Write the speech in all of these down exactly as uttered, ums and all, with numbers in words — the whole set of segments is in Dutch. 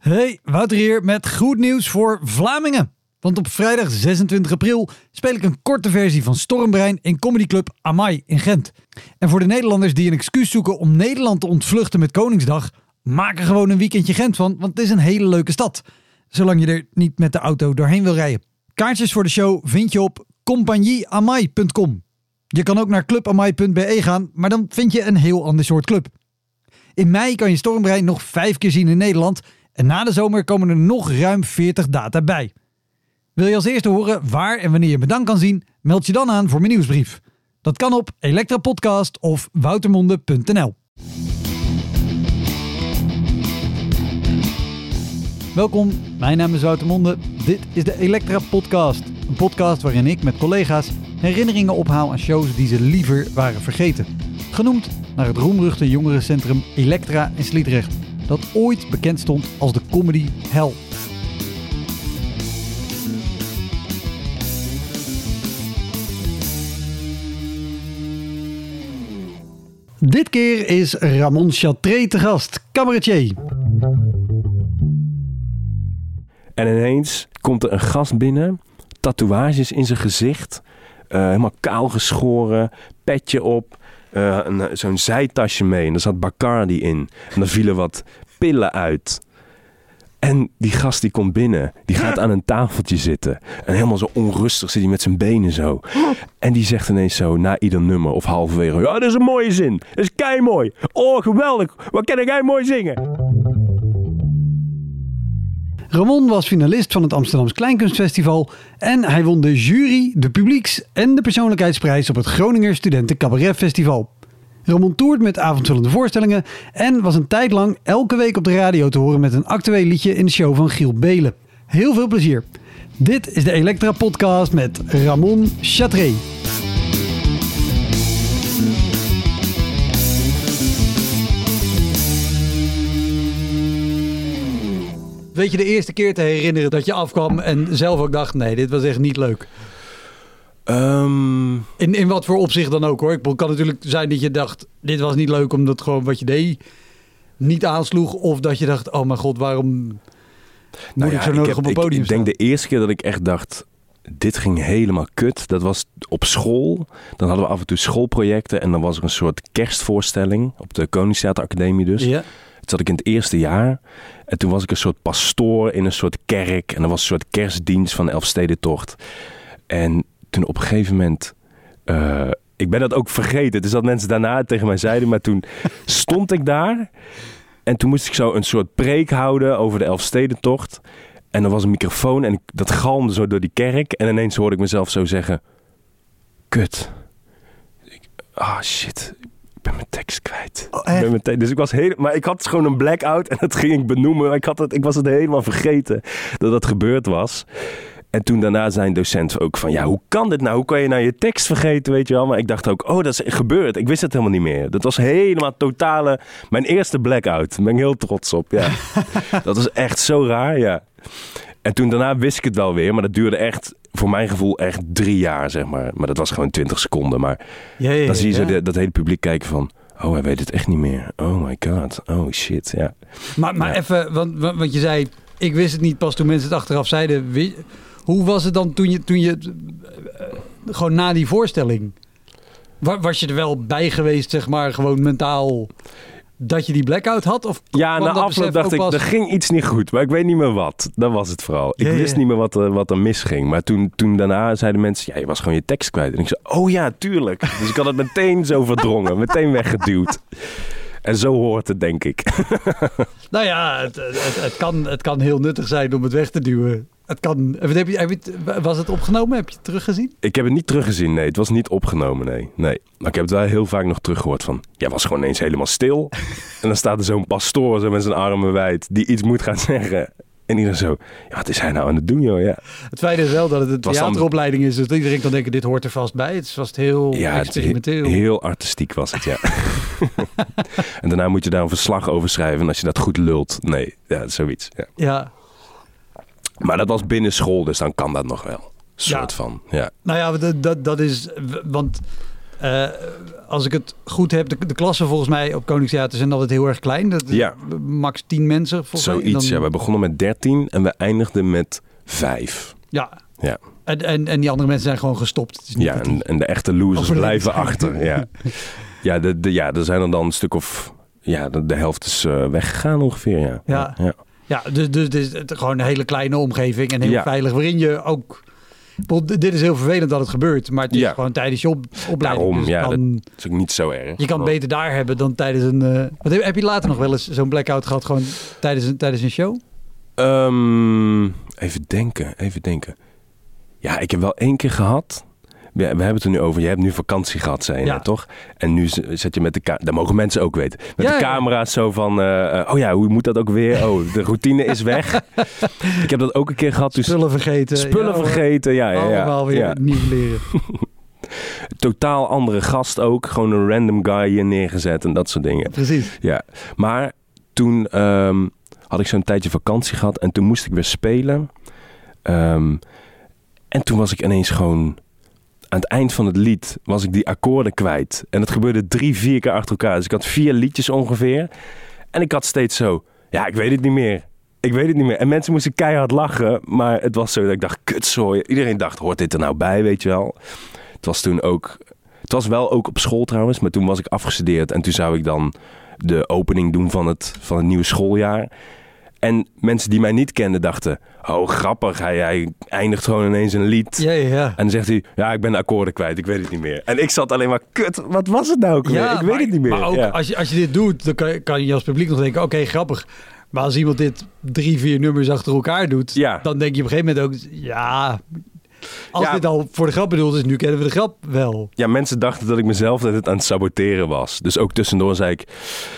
Hey, Wouter hier met goed nieuws voor Vlamingen. Want op vrijdag zesentwintig april speel ik een korte versie van Stormbrein in comedyclub Amai in Gent. En voor de Nederlanders die een excuus zoeken om Nederland te ontvluchten met Koningsdag, maak er gewoon een weekendje Gent van, want het is een hele leuke stad. Zolang je er niet met de auto doorheen wil rijden. Kaartjes voor de show vind je op compagnie amai punt com. Je kan ook naar club amai punt b e gaan, maar dan vind je een heel ander soort club. In mei kan je Stormbrein nog vijf keer zien in Nederland en na de zomer komen er nog ruim veertig data bij. Wil je als eerste horen waar en wanneer je me dan kan zien? Meld je dan aan voor mijn nieuwsbrief. Dat kan op Elektra Podcast of woutermonde punt n l. Welkom, mijn naam is Wouter Monde. Dit is de Elektra Podcast. Een podcast waarin ik met collega's herinneringen ophaal aan shows die ze liever waren vergeten. Genoemd naar het roemruchte jongerencentrum Elektra in Sliedrecht, dat ooit bekend stond als de comedy hell. Dit keer is Ramon Chatré te gast, cabaretier. En ineens komt er een gast binnen, tatoeages in zijn gezicht, uh, helemaal kaal geschoren, petje op, uh, een, zo'n zijtasje mee en er zat Bacardi in. En er vielen wat pillen uit. En die gast die komt binnen, die gaat aan een tafeltje zitten. En helemaal zo onrustig zit hij met zijn benen zo. En die zegt ineens zo, na ieder nummer of halverwege, ja, dat is een mooie zin. Dat is keimooi. Oh, geweldig. Wat kan jij mooi zingen? Ramon was finalist van het Amsterdams Kleinkunstfestival en hij won de jury, de publieks- en de persoonlijkheidsprijs op het Groninger Studenten Cabaret Festival. Ramon toert met avondvullende voorstellingen en was een tijd lang elke week op de radio te horen met een actueel liedje in de show van Giel Belen. Heel veel plezier. Dit is de Elektra Podcast met Ramon Chatré. Weet je de eerste keer te herinneren dat je afkwam en zelf ook dacht, nee, dit was echt niet leuk? Um... In, in wat voor opzicht dan ook hoor. Het kan natuurlijk zijn dat je dacht, dit was niet leuk omdat gewoon wat je deed niet aansloeg. Of dat je dacht, oh mijn god, waarom moet nou ja, ik zo nodig ik heb, op een podium ik, staan? Ik denk de eerste keer dat ik echt dacht, dit ging helemaal kut. Dat was op school. Dan hadden we af en toe schoolprojecten en dan was er een soort kerstvoorstelling op de Koningstheateracademie dus. Ja. Toen zat ik in het eerste jaar en toen was ik een soort pastoor in een soort kerk. En er was een soort kerstdienst van de Elfstedentocht. En toen op een gegeven moment, uh, ik ben dat ook vergeten. Dus dat mensen daarna tegen mij zeiden, maar toen stond ik daar. En toen moest ik zo een soort preek houden over de Elfstedentocht. En er was een microfoon en ik, dat galmde zo door die kerk. En ineens hoorde ik mezelf zo zeggen, kut. Ah oh, shit. Ik ben mijn tekst kwijt. Oh, ik ben mijn te- dus ik was heel, maar ik had gewoon een blackout en dat ging ik benoemen. Ik, had het, ik was het helemaal vergeten dat dat gebeurd was. En toen daarna zijn docent ook van, ja, hoe kan dit nou? Hoe kan je nou je tekst vergeten, weet je wel? Maar ik dacht ook, oh, dat is gebeurd. Ik wist het helemaal niet meer. Dat was helemaal totale, mijn eerste blackout. Daar ben ik heel trots op, ja. Dat was echt zo raar, ja. En toen daarna wist ik het wel weer, maar dat duurde echt, voor mijn gevoel, echt drie jaar, zeg maar. Maar dat was gewoon twintig seconden. Maar ja, ja, ja, dan zie je zo ja. de, dat hele publiek kijken van, oh, hij weet het echt niet meer. Oh my god, oh shit, ja. Maar, maar ja. even, want, want je zei, ik wist het niet pas toen mensen het achteraf zeiden. Wie, hoe was het dan toen je, toen je uh, gewoon na die voorstelling, was je er wel bij geweest, zeg maar, gewoon mentaal, dat je die blackout had? Of ja, na afloop dacht ik, pas... er ging iets niet goed, maar ik weet niet meer wat. Dat was het vooral. Ik ja, wist ja. niet meer wat er, wat er misging. Maar toen, toen daarna zeiden mensen, ja, je was gewoon je tekst kwijt. En ik zei, oh ja, tuurlijk. Dus ik had het meteen zo verdrongen, meteen weggeduwd. En zo hoort het, denk ik. Nou ja, het, het, het, kan, het kan heel nuttig zijn om het weg te duwen. Het kan, heb je, heb je, was het opgenomen? Heb je het teruggezien? Ik heb het niet teruggezien, nee. Het was niet opgenomen, nee. nee. Maar ik heb het wel heel vaak nog teruggehoord van, jij was gewoon eens helemaal stil. En dan staat er zo'n pastoor zo met zijn armen wijd die iets moet gaan zeggen. En iedereen zo, ja, wat is hij nou aan het doen, joh? Ja. Het fijne is wel dat het een theateropleiding is. Dus iedereen kan denken, dit hoort er vast bij. Het is vast heel ja, experimenteel. Heel, heel artistiek was het, ja. En daarna moet je daar een verslag over schrijven. En als je dat goed lult, nee, ja, zoiets. Ja. ja. Maar dat was binnen school, dus dan kan dat nog wel. Soort ja. van, ja. Nou ja, dat, dat, dat is, want Uh, als ik het goed heb, de, de klassen volgens mij op Koningstheater zijn altijd heel erg klein. Dat is ja. max tien mensen. Zoiets, dan... ja. We begonnen met dertien en we eindigden met vijf. Ja. ja. En, en, en die andere mensen zijn gewoon gestopt. Het is niet ja, en, en de echte losers blijven achter. Ja, ja, de, de, ja, er zijn er dan een stuk of... Ja, de, de helft is uh, weggegaan ongeveer, ja. Ja, ja. ja dus, dus, dus het is gewoon een hele kleine omgeving en heel ja. veilig. Waarin je ook... Dit is heel vervelend dat het gebeurt, maar het is ja. gewoon tijdens je op, opleiding. Daarom, dus ja, kan, dat is ook niet zo erg. Je kan het beter daar hebben dan tijdens een... Uh, wat heb, heb je later nog wel eens zo'n blackout gehad, gewoon tijdens een, tijdens een show? Um, even denken, even denken. Ja, ik heb wel één keer gehad... We, we hebben het er nu over. Je hebt nu vakantie gehad, zei je ja. net, toch? En nu zet je met de camera... Dat mogen mensen ook weten. Met ja, de camera's zo van... Uh, oh ja, hoe moet dat ook weer? Oh, de routine is weg. Ik heb dat ook een keer gehad. Dus spullen vergeten. Spullen ja, vergeten, ja. ja, ja allemaal weer ja. nieuw leren. Totaal andere gast ook. Gewoon een random guy hier neergezet en dat soort dingen. Precies. Ja, maar toen um, had ik zo'n tijdje vakantie gehad. En toen moest ik weer spelen. Um, en toen was ik ineens gewoon... Aan het eind van het lied was ik die akkoorden kwijt. En dat gebeurde drie, vier keer achter elkaar. Dus ik had vier liedjes ongeveer. En ik had steeds zo... Ja, ik weet het niet meer. Ik weet het niet meer. En mensen moesten keihard lachen. Maar het was zo dat ik dacht... Kutzooi. Iedereen dacht, hoort dit er nou bij, weet je wel? Het was toen ook... Het was wel ook op school trouwens. Maar toen was ik afgestudeerd. En toen zou ik dan de opening doen van het, van het nieuwe schooljaar. En mensen die mij niet kenden dachten... Oh, grappig. Hij, hij eindigt gewoon ineens een lied. Ja, ja, ja. En dan zegt hij... Ja, ik ben de akkoorden kwijt. Ik weet het niet meer. En ik zat alleen maar... Kut, wat was het nou ook weer? Ja, ik maar, weet het niet meer. Maar ook ja. als, je, als je dit doet... dan kan je, kan je als publiek nog denken... Oké, okay, grappig. Maar als iemand dit drie, vier nummers achter elkaar doet... Ja. dan denk je op een gegeven moment ook... Ja... Als ja, dit al voor de grap bedoeld is... nu kennen we de grap wel. Ja, mensen dachten dat ik mezelf net aan het saboteren was. Dus ook tussendoor zei ik...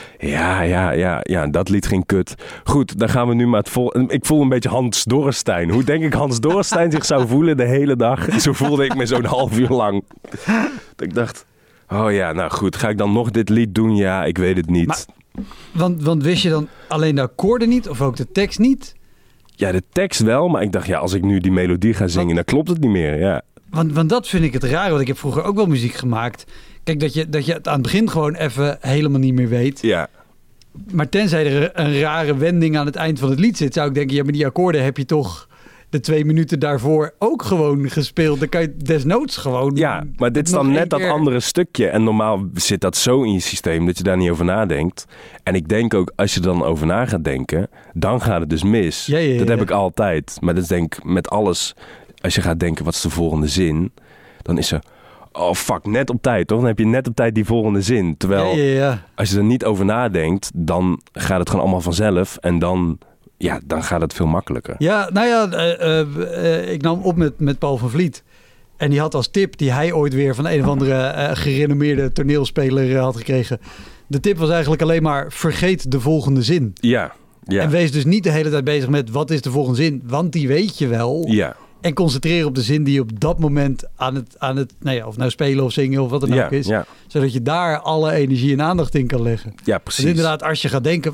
Ja, ja, ja, ja, dat lied ging kut. Goed, dan gaan we nu maar het vol... Ik voel een beetje Hans Dorrestein. Hoe denk ik Hans Dorrestein zich zou voelen de hele dag? Zo voelde ik me zo'n half uur lang. Dat ik dacht, oh ja, nou goed, ga ik dan nog dit lied doen? Ja, ik weet het niet. Maar, want, want wist je dan alleen de akkoorden niet of ook de tekst niet? Ja, de tekst wel, maar ik dacht, ja, als ik nu die melodie ga zingen, want, dan klopt het niet meer, ja. Want, want dat vind ik het raar, want ik heb vroeger ook wel muziek gemaakt... Kijk, dat je, dat je het aan het begin gewoon even helemaal niet meer weet. Ja. Maar tenzij er een rare wending aan het eind van het lied zit... zou ik denken, ja, maar die akkoorden heb je toch de twee minuten daarvoor ook gewoon gespeeld. Dan kan je desnoods gewoon... Ja, maar dit is dan net dat keer... andere stukje. En normaal zit dat zo in je systeem dat je daar niet over nadenkt. En ik denk ook, als je er dan over na gaat denken... dan gaat het dus mis. Ja, ja, ja, dat heb ja. ik altijd. Maar dat is denk ik met alles... Als je gaat denken, wat is de volgende zin? Dan is er... Oh fuck, net op tijd, toch? Dan heb je net op tijd die volgende zin. Terwijl, ja, ja, ja. als je er niet over nadenkt, dan gaat het gewoon allemaal vanzelf. En dan, ja, dan gaat het veel makkelijker. Ja, nou ja, uh, uh, ik nam op met, met Paul van Vliet. En die had als tip, die hij ooit weer van een of andere uh, gerenommeerde toneelspeler uh, had gekregen. De tip was eigenlijk alleen maar, vergeet de volgende zin. Ja, ja. En wees dus niet de hele tijd bezig met, wat is de volgende zin? Want die weet je wel. Ja. En concentreren op de zin die je op dat moment aan het, aan het nou ja, of nou spelen of zingen of wat dan ja, ook is. Ja. Zodat je daar alle energie en aandacht in kan leggen. Ja, precies. Dus inderdaad, als je gaat denken...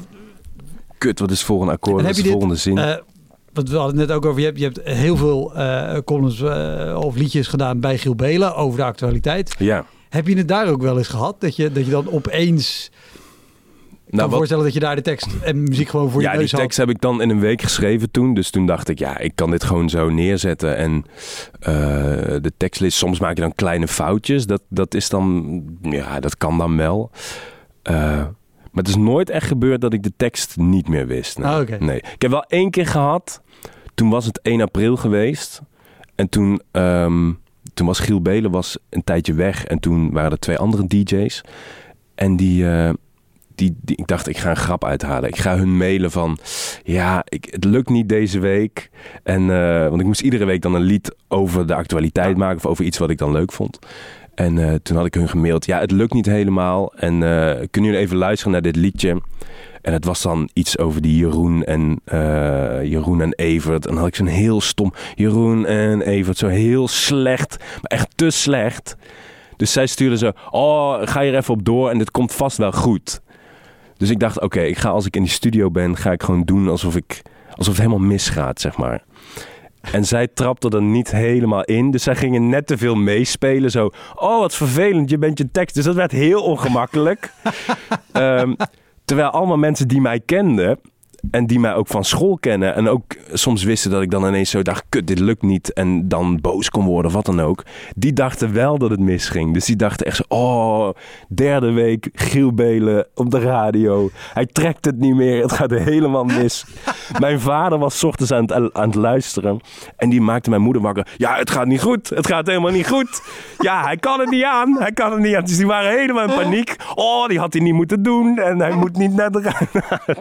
Kut, wat is het volgende akkoord? Wat is de dit, volgende zin? Uh, wat we hadden het net ook over, je hebt, je hebt heel veel uh, columns uh, of liedjes gedaan bij Giel Belen over de actualiteit. Ja. Heb je het daar ook wel eens gehad? Dat je, dat je dan opeens... Ik kan me nou, voorstellen dat je daar de tekst en muziek gewoon voor ja, je neus had. Ja, die tekst heb ik dan in een week geschreven toen. Dus toen dacht ik, ja, ik kan dit gewoon zo neerzetten. En uh, de tekstlist, soms maak je dan kleine foutjes. Dat, dat is dan, ja, dat kan dan wel. Uh, maar het is nooit echt gebeurd dat ik de tekst niet meer wist. Nee. Ah, okay. nee. Ik heb wel één keer gehad. Toen was het één april geweest. En toen, um, toen was Giel Belen was een tijdje weg. En toen waren er twee andere D J's. En die... Uh, Die, die, ik dacht, ik ga een grap uithalen. Ik ga hun mailen van... Ja, ik, het lukt niet deze week. En, uh, want ik moest iedere week dan een lied over de actualiteit maken... of over iets wat ik dan leuk vond. En uh, toen had ik hun gemaild... Ja, het lukt niet helemaal. En uh, kunnen jullie even luisteren naar dit liedje? En het was dan iets over die Jeroen en, uh, Jeroen en Evert. En dan had ik zo'n heel stom... Jeroen en Evert, zo heel slecht. Maar echt te slecht. Dus zij stuurden zo... Oh, ga je er even op door en dit komt vast wel goed... Dus ik dacht, oké, okay, ik ga als ik in die studio ben, ga ik gewoon doen alsof ik alsof het helemaal misgaat, zeg maar. En zij trapte er niet helemaal in. Dus zij gingen net te veel meespelen. Zo, oh wat vervelend, je bent je tekst. Dus dat werd heel ongemakkelijk. um, terwijl allemaal mensen die mij kenden... En die mij ook van school kennen. En ook soms wisten dat ik dan ineens zo dacht... Kut, dit lukt niet. En dan boos kon worden of wat dan ook. Die dachten wel dat het misging. Dus die dachten echt zo... Oh, derde week Giel Belen op de radio. Hij trekt het niet meer. Het gaat helemaal mis. Mijn vader was 's ochtends aan het, aan het luisteren. En die maakte mijn moeder wakker. Ja, het gaat niet goed. Het gaat helemaal niet goed. Ja, hij kan het niet aan. Hij kan het niet aan. Dus die waren helemaal in paniek. Oh, die had hij niet moeten doen. En hij moet niet naar de radio.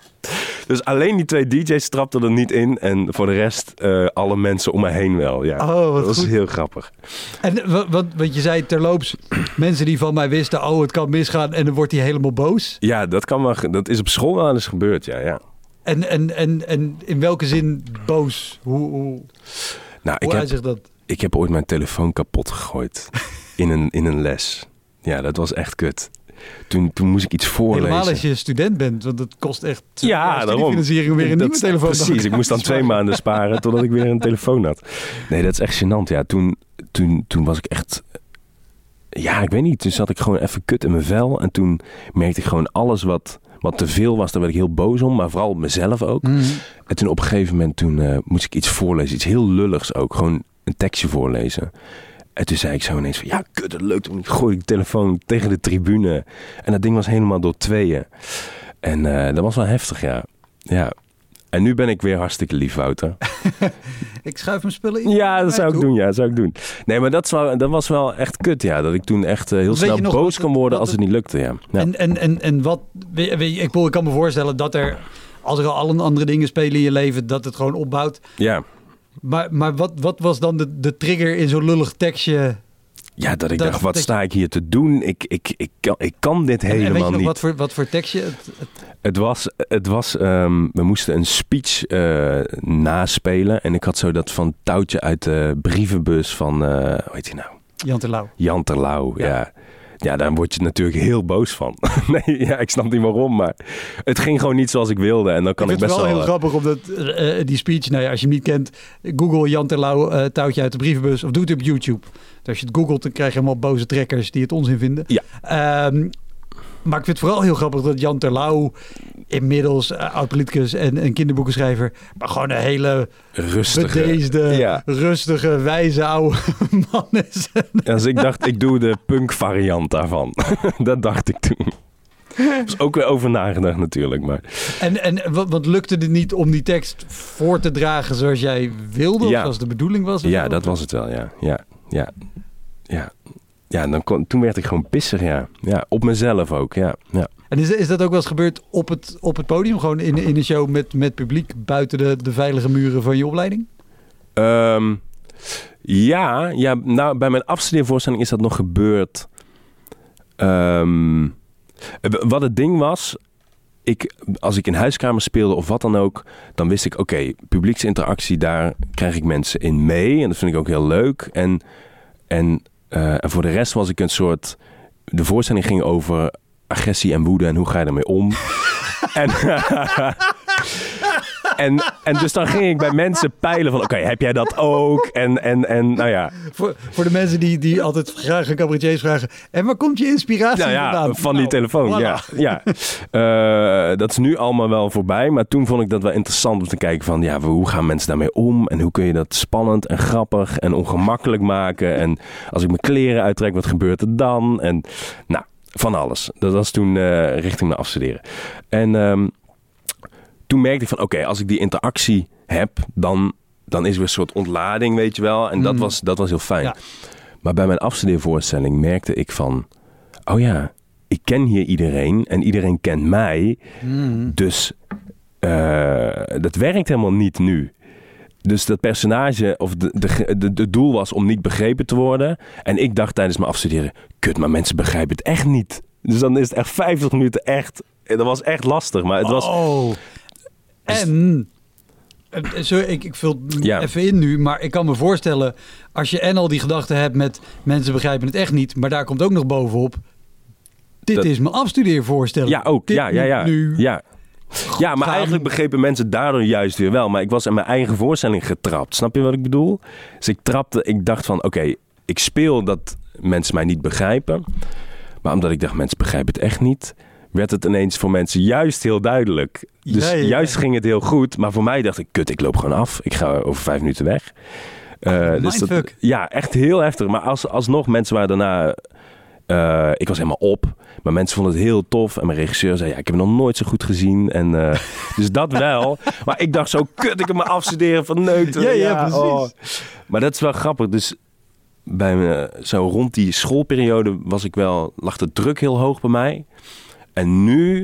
Dus alleen die twee D J's trapten er niet in. En voor de rest uh, alle mensen om me heen wel. Ja, oh, dat was goed. heel grappig. En wat, wat, wat je zei terloops, mensen die van mij wisten... oh, het kan misgaan en dan wordt hij helemaal boos. Ja, dat, kan wel, dat is op school wel eens gebeurd, ja. ja. En, en, en, en in welke zin boos? Hoe, hoe, nou, ik hoe heb, uitzicht dat? Ik heb ooit mijn telefoon kapot gegooid in, een, in een les. Ja, dat was echt kut. Toen, toen moest ik iets voorlezen. Helemaal als je student bent, want het kost echt ja, studiefinanciering om weer een dat, nieuwe telefoon te Precies, maken. ik moest dan twee maanden sparen totdat ik weer een telefoon had. Nee, dat is echt gênant. Ja, toen, toen, toen was ik echt... Ja, ik weet niet. Toen zat ik gewoon even kut in mijn vel. En toen merkte ik gewoon alles wat, wat te veel was. Daar werd ik heel boos om, maar vooral op mezelf ook. Mm. En toen op een gegeven moment toen, uh, moest ik iets voorlezen. Iets heel lulligs ook. Gewoon een tekstje voorlezen. En toen zei ik zo ineens van, ja, kut, dat lukt. Ik gooi de telefoon tegen de tribune. En dat ding was helemaal door tweeën. En uh, dat was wel heftig, ja. Ja. En nu ben ik weer hartstikke lief, Wouter. Ik schuif mijn spullen in. Ja, dat zou ik doen, ja, dat zou ik doen. Nee, maar dat, zou, dat was wel echt kut, ja. Dat ik toen echt uh, heel weet snel nog, boos wat, kon worden wat, als het niet lukte, ja. ja. En, en, en, en wat, weet, weet, ik, ik kan me voorstellen dat er, als er al een andere dingen spelen in je leven, dat het gewoon opbouwt. Ja. Maar, maar wat, wat was dan de, de trigger in zo'n lullig tekstje? Ja, dat ik dat, dacht, wat dat, sta ik hier te doen? Ik, ik, ik, kan, ik kan dit en, helemaal en weet je nog niet. Wat voor, wat voor tekstje? Het, het... het was, het was um, we moesten een speech uh, naspelen. En ik had zo dat van touwtje uit de brievenbus van, uh, hoe heet hij nou? Jan Terlouw. Jan Terlouw, ja. ja. Ja, daar word je natuurlijk heel boos van. Nee, ja, ik snap niet waarom, maar het ging gewoon niet zoals ik wilde. En dan kan ik, ik best wel... Het is wel heel grappig, omdat uh, die speech, nou ja, als je hem niet kent, Google Jan Terlouw, uh, touwtje uit de brievenbus, of doe het op YouTube. Dus als je het googelt, dan krijg je helemaal boze trekkers die het onzin vinden. Ja. Um, maar ik vind het vooral heel grappig dat Jan Terlouw, inmiddels uh, oud-politicus en, en kinderboekenschrijver, maar gewoon een hele rustige, bedeesde, ja. rustige, wijze oude man is. Dus ik dacht, ik doe de punk variant daarvan. Dat dacht ik toen. Er is ook weer over nagedacht natuurlijk. Maar... En, en wat, wat lukte het niet om die tekst voor te dragen zoals jij wilde? Ja. Of zoals de bedoeling was? Ja, dat was het wel, ja. Ja, ja, ja. Ja, dan kon, toen werd ik gewoon pissig, ja. Ja, op mezelf ook, ja. ja. En is, is dat ook wel eens gebeurd op het, op het podium? Gewoon in, in een show met, met publiek buiten de, de veilige muren van je opleiding? Um, ja, ja, nou bij mijn afstudeervoorstelling is dat nog gebeurd. Um, wat het ding was, ik, als ik in huiskamer speelde of wat dan ook, dan wist ik, oké, okay, publieksinteractie, daar krijg ik mensen in mee. En dat vind ik ook heel leuk. En, en, uh, en voor de rest was ik een soort... De voorstelling ging over agressie en woede en hoe ga je ermee om. en, en, en dus dan ging ik bij mensen peilen van, oké, okay, heb jij dat ook? En, en, en nou ja. Voor, voor de mensen die, die altijd graag aan cabaretiers vragen, en waar komt je inspiratie nou ja, vandaan? van die nou, telefoon, voilà. ja. ja. Uh, dat is nu allemaal wel voorbij, maar toen vond ik dat wel interessant om te kijken van, ja, hoe gaan mensen daarmee om? En hoe kun je dat spannend en grappig en ongemakkelijk maken? En als ik mijn kleren uittrek, wat gebeurt er dan? En nou, van alles. Dat was toen uh, richting mijn afstuderen. En um, toen merkte ik van, oké, okay, als ik die interactie heb, dan, dan is er een soort ontlading, weet je wel. En mm. dat, was, dat was heel fijn. Ja. Maar bij mijn afstudeervoorstelling merkte ik van, oh ja, ik ken hier iedereen en iedereen kent mij. Mm. Dus uh, dat werkt helemaal niet nu. Dus dat personage, of de, de, de, de doel was om niet begrepen te worden. En ik dacht tijdens mijn afstuderen, kut, maar mensen begrijpen het echt niet. Dus dan is het echt vijftig minuten echt, dat was echt lastig. Maar het was... Oh. En, sorry, ik, ik vul ja. even in nu, maar ik kan me voorstellen, als je en al die gedachten hebt met mensen begrijpen het echt niet, maar daar komt ook nog bovenop, dit dat, is mijn afstudeervoorstelling. Ja, ook. Dit ja, ja, ja. Nu ja. Ja, maar gaan. eigenlijk begrepen mensen daardoor juist weer wel. Maar ik was in mijn eigen voorstelling getrapt. Snap je wat ik bedoel? Dus ik trapte, ik dacht van, oké, okay, ik speel dat mensen mij niet begrijpen. Maar omdat ik dacht, mensen begrijpen het echt niet, werd het ineens voor mensen juist heel duidelijk. Dus ja, ja, ja. juist ging het heel goed. Maar voor mij dacht ik, kut, ik loop gewoon af. Ik ga over vijf minuten weg. Uh, dus dat, ja, echt heel heftig. Maar als, alsnog, mensen waren daarna... Uh, ik was helemaal op. Maar mensen vonden het heel tof. En mijn regisseur zei, ja, ik heb hem nog nooit zo goed gezien. En, uh, dus dat wel. Maar ik dacht zo, kut, ik heb me afstuderen van neuten. Ja, ja, ja, precies. Oh. Maar dat is wel grappig. Dus bij me, zo rond die schoolperiode was ik wel, lag de druk heel hoog bij mij. En nu,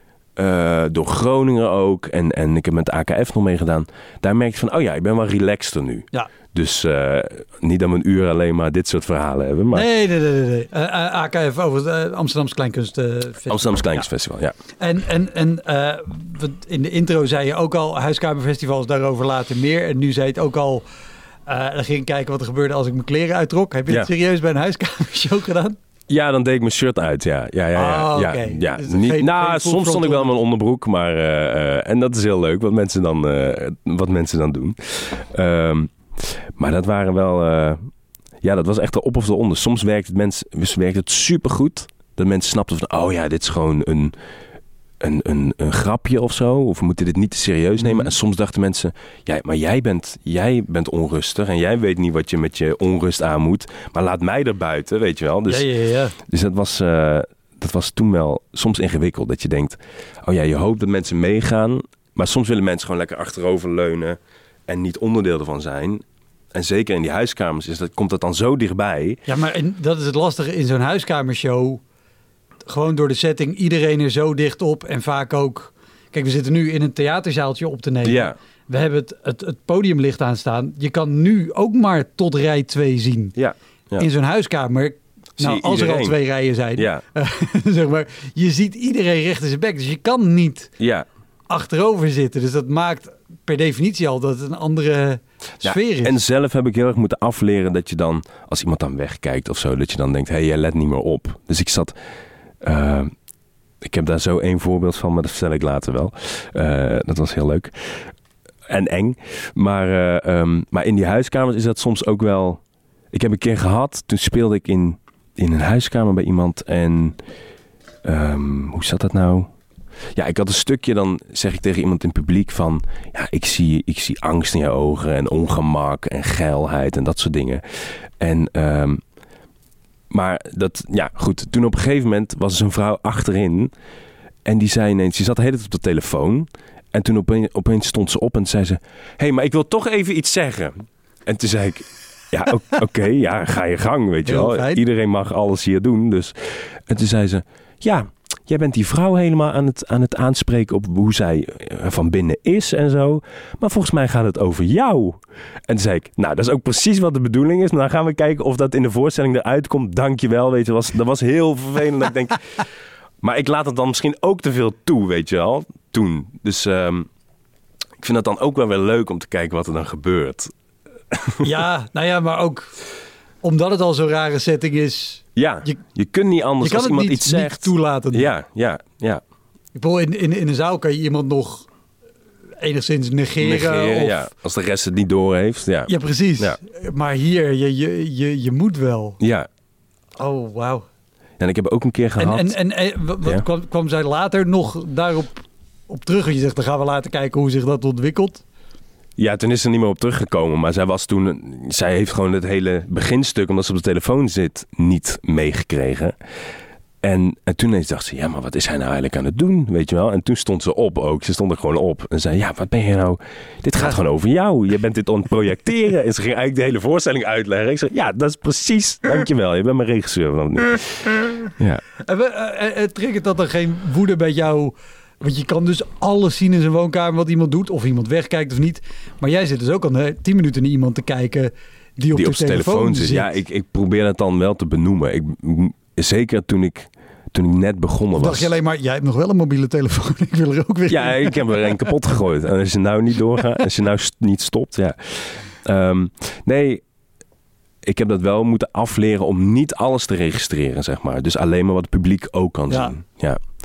uh, door Groningen ook, en, en ik heb met A K F nog meegedaan, daar merk ik van, oh ja, ik ben wel relaxter nu. Ja. Dus uh, niet dat we een uur alleen maar dit soort verhalen hebben. Maar... Nee, nee, nee. nee. Uh, A K F over het uh, Amsterdamse Kleinkunstfestival. Amsterdamse Kleinkunstfestival, ja. ja. En, en, en uh, in de intro zei je ook al, huiskamerfestivals, daarover later meer. En nu zei je het ook al, uh, dan ging ik kijken wat er gebeurde als ik mijn kleren uittrok. Heb je ja. het serieus bij een huiskamershow gedaan? Ja, dan deed ik mijn shirt uit, ja. ja, ja, ja, oh, ja, okay. ja. Dus Niet, geen, nou, geen soms stond ik wel in mijn onderbroek, maar... Uh, uh, en dat is heel leuk, wat mensen dan, uh, wat mensen dan doen. Um, maar dat waren wel... Uh, ja, dat was echt de op of de onder. Soms werkt het, mens, werkt het supergoed. Dat mensen snapten van... Oh ja, dit is gewoon een... Een, een, een grapje of zo. Of we moeten dit niet te serieus nemen. Mm-hmm. En soms dachten mensen... Ja, maar jij bent, jij bent onrustig. En jij weet niet wat je met je onrust aan moet. Maar laat mij er buiten, weet je wel. Dus, ja, ja, ja. dus dat, was, uh, dat was toen wel soms ingewikkeld. Dat je denkt... Oh ja, je hoopt dat mensen meegaan. Maar soms willen mensen gewoon lekker achteroverleunen. En niet onderdeel ervan zijn. En zeker in die huiskamers is dat, komt dat dan zo dichtbij. Ja, maar in, dat is het lastige in zo'n huiskamershow... Gewoon door de setting, iedereen er zo dicht op. En vaak ook... Kijk, we zitten nu in een theaterzaaltje op te nemen. Ja. We hebben het, het, het podiumlicht aanstaan. Je kan nu ook maar tot rij twee zien. Ja. Ja. In zo'n huiskamer... Zie nou, als iedereen. er al twee rijen zijn. Ja. Uh, zeg maar, je ziet iedereen recht in zijn bek. Dus je kan niet ja. achterover zitten. Dus dat maakt per definitie al dat het een andere sfeer ja, is. En zelf heb ik heel erg moeten afleren dat je dan... Als iemand dan wegkijkt of zo... Dat je dan denkt, hé, hey, jij let niet meer op. Dus ik zat... Uh, ik heb daar zo één voorbeeld van, maar dat vertel ik later wel. Uh, dat was heel leuk. En eng. Maar, uh, um, maar in die huiskamers is dat soms ook wel... Ik heb een keer gehad, toen speelde ik in, in een huiskamer bij iemand. En um, hoe zat dat nou? Ja, ik had een stukje, dan zeg ik tegen iemand in het publiek van... Ja, ik zie, ik zie angst in je ogen en ongemak en geilheid en dat soort dingen. En... Um, Maar dat, ja goed, toen op een gegeven moment was er zo'n vrouw achterin. En die zei ineens, die zat de hele tijd op de telefoon. En toen opeens, opeens stond ze op en zei ze... Hé, hey, maar ik wil toch even iets zeggen. En toen zei ik, ja oké, okay, ja, ga je gang, weet je wel. Iedereen mag alles hier doen, dus... En toen zei ze, ja... Jij bent die vrouw helemaal aan het, aan het aanspreken op hoe zij van binnen is en zo. Maar volgens mij gaat het over jou. En toen zei ik, nou, dat is ook precies wat de bedoeling is. Nou, dan gaan we kijken of dat in de voorstelling eruit komt. Dankjewel, weet je. Was, dat was heel vervelend. Dat ik denk, maar ik laat het dan misschien ook te veel toe, weet je wel. Toen. Dus um, ik vind het dan ook wel weer leuk om te kijken wat er dan gebeurt. Ja, nou ja, maar ook omdat het al zo'n rare setting is... Ja, je, je kunt niet anders je kan als iemand niet, iets zegt. Niet toelaten. Ja, ja, ja. Ik bedoel, in, in, in een zaal kan je iemand nog enigszins negeren. negeren of... ja. Als de rest het niet door heeft. Ja, ja precies. Ja. Maar hier, je, je, je, je moet wel. Ja. Oh, wauw. En ik heb ook een keer gehad... En, en, en, en wat ja. kwam, kwam zij later nog daarop op terug? En je zegt, dan gaan we later kijken hoe zich dat ontwikkelt. Ja, toen is ze er niet meer op teruggekomen. Maar zij was toen... Zij heeft gewoon het hele beginstuk, omdat ze op de telefoon zit, niet meegekregen. En, en toen ineens dacht ze, ja, maar wat is hij nou eigenlijk aan het doen? Weet je wel? En toen stond ze op ook. Ze stond er gewoon op. En zei, ja, wat ben je nou... Dit gaat ja. gewoon over jou. Je bent dit aan het projecteren. En ze ging eigenlijk de hele voorstelling uitleggen. Ik zei, ja, dat is precies... Dankjewel, je bent mijn regisseur. Van ja. En uh, uh, triggert dat dan geen woede bij jou... Want je kan dus alles zien in zijn woonkamer wat iemand doet. Of iemand wegkijkt of niet. Maar jij zit dus ook al tien minuten naar iemand te kijken die op, die de op zijn telefoon, telefoon zit. zit. Ja, ik, ik probeer het dan wel te benoemen. Ik, zeker toen ik, toen ik net begonnen of was. dacht je alleen maar, jij hebt nog wel een mobiele telefoon. Ik wil er ook weer Ja, in. Ik heb er een kapot gegooid. En als je nou niet doorgaat, als je nou st- niet stopt. Ja. Um, nee, ik heb dat wel moeten afleren om niet alles te registreren, zeg maar. Dus alleen maar wat het publiek ook kan ja. zien. Ja.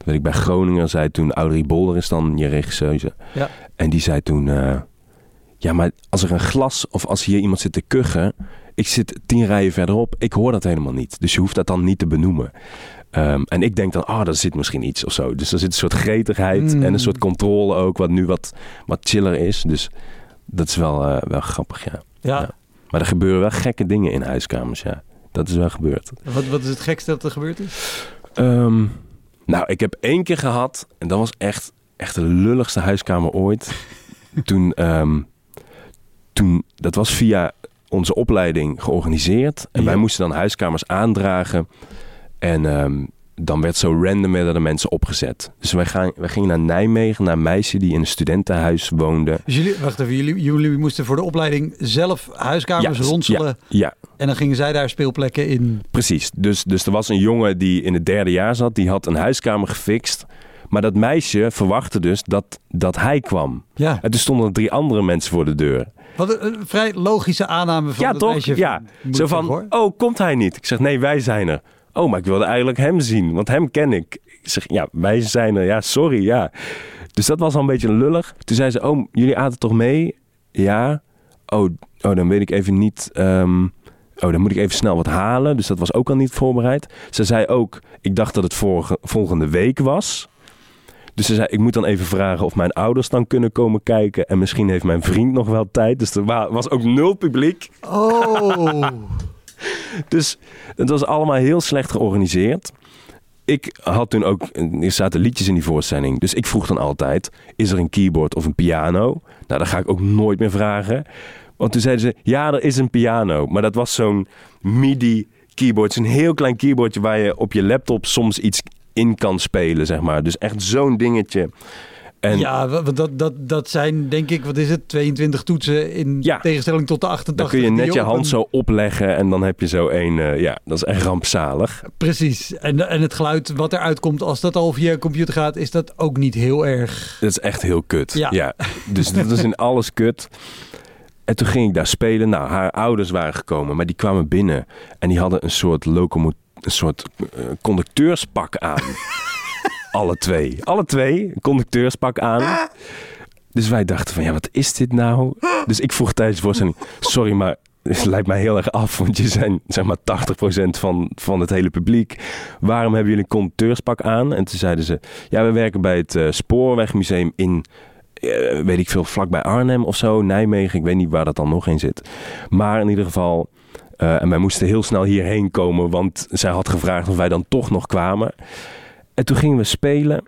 weet ik, bij Groningen zei toen, Audrey Bolder is dan je regisseuse. Ja. En die zei toen, uh, ja, maar als er een glas of als hier iemand zit te kuchen, ik zit tien rijen verderop, ik hoor dat helemaal niet. Dus je hoeft dat dan niet te benoemen. Um, en ik denk dan, ah, oh, daar zit misschien iets of zo. Dus er zit een soort gretigheid mm. en een soort controle ook, wat nu wat, wat chiller is. Dus dat is wel, uh, wel grappig, ja. Ja. ja. Maar er gebeuren wel gekke dingen in huiskamers, ja. Dat is wel gebeurd. Wat, wat is het gekste dat er gebeurd is? Um, nou, ik heb één keer gehad, en dat was echt, echt de lulligste huiskamer ooit. toen, um, toen, dat was via onze opleiding georganiseerd. En ja. wij moesten dan huiskamers aandragen. En um, dan werd zo random werden de mensen opgezet. Dus wij, gaan, wij gingen naar Nijmegen, naar een meisje die in een studentenhuis woonde. Dus jullie, wacht even, jullie, jullie moesten voor de opleiding zelf huiskamers ja, ronselen. Ja, ja. En dan gingen zij daar speelplekken in. Precies. Dus, dus er was een jongen die in het derde jaar zat. Die had een huiskamer gefixt. Maar dat meisje verwachtte dus dat, dat hij kwam. Ja. En toen stonden er drie andere mensen voor de deur. Wat een vrij logische aanname van ja, het toch? meisje. Ja, zo van, hoor. Oh, komt hij niet? Ik zeg, nee, wij zijn er. Oh, maar ik wilde eigenlijk hem zien, want hem ken ik. Ik zeg, ja, wij zijn er. Ja, sorry, ja. Dus dat was al een beetje lullig. Toen zei ze, oh, jullie aten toch mee? Ja. Oh, oh dan weet ik even niet... Um, oh, dan moet ik even snel wat halen. Dus dat was ook al niet voorbereid. Ze zei ook, ik dacht dat het vorige, volgende week was. Dus ze zei, ik moet dan even vragen of mijn ouders dan kunnen komen kijken. En misschien heeft mijn vriend nog wel tijd. Dus er was ook nul publiek. Oh... Dus het was allemaal heel slecht georganiseerd. Ik had toen ook, er zaten liedjes in die voorstelling. Dus ik vroeg dan altijd, is er een keyboard of een piano? Nou, dat ga ik ook nooit meer vragen. Want toen zeiden ze, ja, er is een piano. Maar dat was zo'n midi keyboard. Zo'n heel klein keyboardje waar je op je laptop soms iets in kan spelen, zeg maar. Dus echt zo'n dingetje. En ja, dat, dat, dat zijn denk ik, wat is het, tweeëntwintig toetsen in ja, tegenstelling tot de achtentachtig. Dan kun je net je hand een... zo opleggen en dan heb je zo één, uh, ja, dat is echt rampzalig. Precies. En, en het geluid wat eruit komt als dat al via computer gaat, is dat ook niet heel erg... Dat is echt heel kut. Ja. ja. Dus dat is in alles kut. En toen ging ik daar spelen. Nou, haar ouders waren gekomen, maar die kwamen binnen en die hadden een soort locomo- een soort uh, conducteurspak aan. Alle twee. Alle twee. Een conducteurspak aan. Dus wij dachten van, ja, wat is dit nou? Dus ik vroeg tijdens de voorstelling, sorry, maar het lijkt mij heel erg af, want je zijn zeg maar tachtig procent van, van het hele publiek. Waarom hebben jullie een conducteurspak aan? En toen zeiden ze, ja, we werken bij het uh, Spoorwegmuseum in, uh, weet ik veel, vlakbij Arnhem of zo, Nijmegen. Ik weet niet waar dat dan nog in zit. Maar in ieder geval, uh, en wij moesten heel snel hierheen komen, want zij had gevraagd of wij dan toch nog kwamen. En toen gingen we spelen.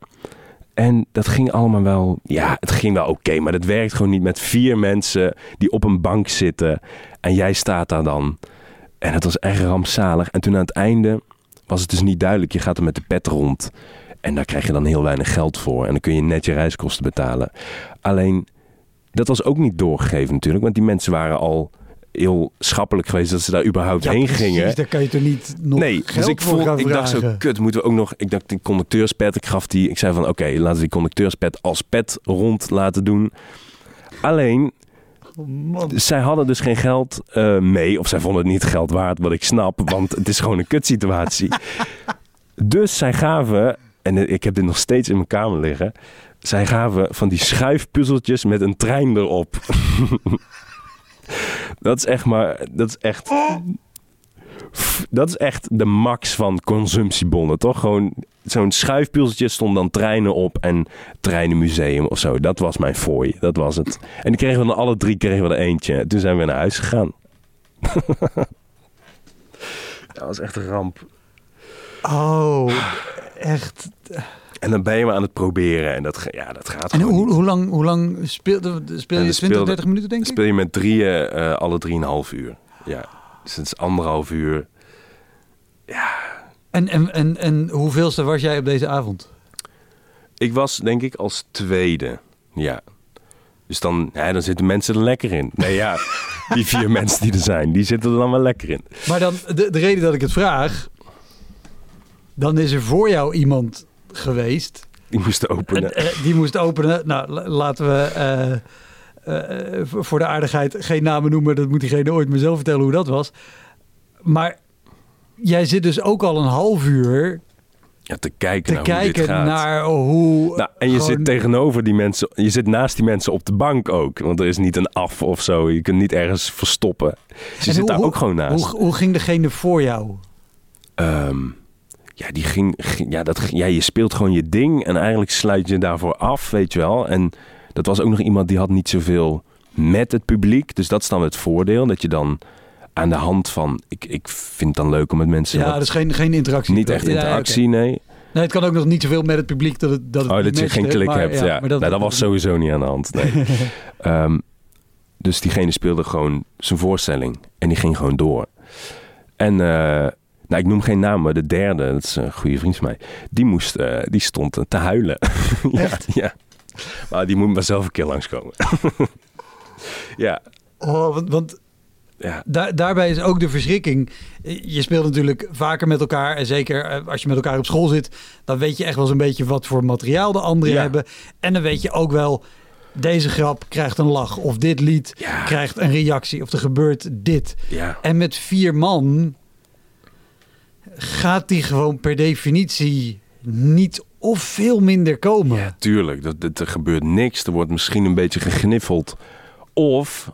En dat ging allemaal wel... Ja, het ging wel oké. Okay, maar dat werkt gewoon niet met vier mensen die op een bank zitten. En jij staat daar dan. En het was echt rampzalig. En toen aan het einde was het dus niet duidelijk. Je gaat er met de pet rond. En daar krijg je dan heel weinig geld voor. En dan kun je net je reiskosten betalen. Alleen, dat was ook niet doorgegeven natuurlijk. Want die mensen waren al... heel schappelijk geweest dat ze daar überhaupt ja, heen precies, gingen. Daar kan je toch niet nog nee, geld dus ik voor voel, ik dacht zo, kut, moeten we ook nog... Ik dacht, die conducteurspet, ik gaf die... Ik zei van, oké, okay, laten we die conducteurspet als pet rond laten doen. Alleen, oh, zij hadden dus geen geld uh, mee. Of zij vonden het niet geld waard, wat ik snap. Want het is gewoon een kutsituatie. Dus zij gaven... En ik heb dit nog steeds in mijn kamer liggen. Zij gaven van die schuifpuzzeltjes met een trein erop. Dat is echt maar... Dat is echt... Dat is echt de max van consumptiebonnen, toch? Gewoon zo'n schuifpuzzeltje stond dan treinen op en treinenmuseum of zo. Dat was mijn fooi. Dat was het. En die kregen we dan alle drie kregen we er eentje. Toen zijn we naar huis gegaan. Dat was echt een ramp. Oh, echt... En dan ben je maar aan het proberen. En dat, ja, dat gaat en gewoon hoe, niet. hoe lang, hoe lang speel, speel je? twintig, dertig minuten, denk ik? Speel je met drieën uh, alle drieënhalf uur. Ja. Dus het is anderhalf uur. Ja. En, en, en, en hoeveelste was jij op deze avond? Ik was, denk ik, als tweede. Ja. Dus dan, ja, dan zitten mensen er lekker in. Nee, ja. Die vier mensen die er zijn, die zitten er dan wel lekker in. Maar dan, de, de reden dat ik het vraag... Dan is er voor jou iemand... geweest. Die moest openen. En, uh, die moest openen. Nou, l- laten we uh, uh, voor de aardigheid geen namen noemen. Dat moet diegene ooit maar zelf vertellen hoe dat was. Maar jij zit dus ook al een half uur Ja, te kijken te naar kijken hoe dit gaat. naar hoe... Nou, en je gewoon... zit tegenover die mensen, je zit naast die mensen op de bank ook. Want er is niet een af of zo. Je kunt niet ergens verstoppen. Dus je En zit hoe, daar hoe, ook gewoon naast. Hoe, hoe ging degene voor jou? Um, ja, die ging, ging, ja, dat, ja, je speelt gewoon je ding en eigenlijk sluit je daarvoor af, weet je wel. En dat was ook nog iemand die had niet zoveel met het publiek. Dus dat is dan het voordeel, dat je dan aan de hand van... Ik, ik vind het dan leuk om met mensen... Ja, dus geen, geen interactie. Niet echt interactie, ja, okay. nee. Nee, het kan ook nog niet zoveel met het publiek dat het dat het Oh, dat je geen klik maar, hebt, ja. ja. Maar dat, nou, dat was sowieso niet aan de hand, nee. um, dus diegene speelde gewoon zijn voorstelling en die ging gewoon door. En... Uh, Nou, ik noem geen naam, maar de derde, dat is een goede vriend van mij, die moest, uh, die stond te huilen. ja, Echt? Ja. Maar die moet maar zelf een keer langskomen. ja. Oh, want, want ja. Daar, daarbij is ook de verschrikking. Je speelt natuurlijk vaker met elkaar en zeker als je met elkaar op school zit, dan weet je echt wel eens een beetje wat voor materiaal de anderen ja. hebben. En dan weet je ook wel, deze grap krijgt een lach of dit lied ja. krijgt een reactie of er gebeurt dit. Ja. En met vier man... gaat die gewoon per definitie niet of veel minder komen. Ja, tuurlijk. Dat, dat, er gebeurt niks. Er wordt misschien een beetje gegniffeld. Of,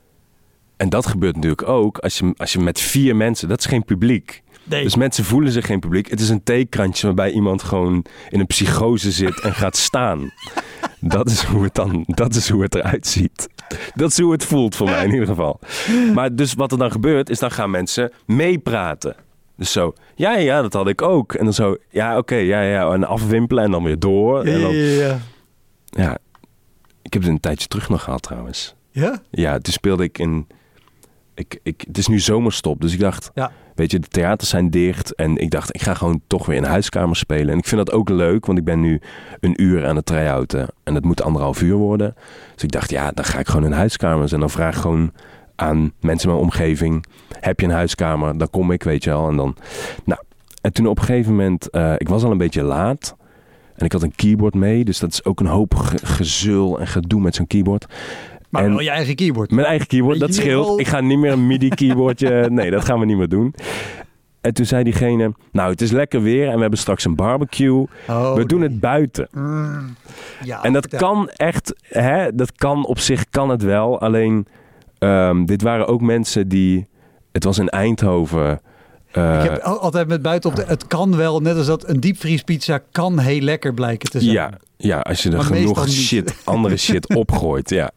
en dat gebeurt natuurlijk ook, als je, als je met vier mensen, dat is geen publiek. Nee. Dus mensen voelen zich geen publiek. Het is een theekrantje waarbij iemand gewoon in een psychose zit en gaat staan. Dat is hoe het dan, dat is hoe het eruit ziet. Dat is hoe het voelt voor mij in ieder geval. Maar dus wat er dan gebeurt, is dan gaan mensen meepraten. Dus zo, ja, ja, dat had ik ook. En dan zo, ja, oké, okay, ja, ja. En afwimpelen en dan weer door. En dan, ja, ja, ja. ja, ik heb het een tijdje terug nog gehad trouwens. Ja? Ja, toen speelde ik in... Ik, ik, het is nu zomerstop, dus ik dacht... Ja. Weet je, de theaters zijn dicht. En ik dacht, ik ga gewoon toch weer in de huiskamer spelen. En ik vind dat ook leuk, want ik ben nu een uur aan het try-outen. En dat moet anderhalf uur worden. Dus ik dacht, ja, dan ga ik gewoon in huiskamers. En dan vraag ik gewoon... aan mensen in mijn omgeving. Heb je een huiskamer? Dan kom ik, weet je wel. En dan, nou, en toen op een gegeven moment, uh, ik was al een beetje laat. En ik had een keyboard mee. Dus dat is ook een hoop ge- gezul en gedoe met zo'n keyboard. Maar en wel je eigen keyboard. Mijn eigen keyboard, dat scheelt. Al... Ik ga niet meer een MIDI keyboardje. Nee, dat gaan we niet meer doen. En toen zei diegene, nou, het is lekker weer en we hebben straks een barbecue. Oh, we doen nee. het buiten. Mm, ja, en dat ja. kan echt, hè, dat kan op zich kan het wel. Alleen... Um, dit waren ook mensen die... Het was in Eindhoven. Uh, ik heb altijd met buiten op de... Het kan wel, net als dat een diepvriespizza kan heel lekker blijken te zijn. Ja, ja als je er maar genoeg shit, andere shit opgooit. Ja.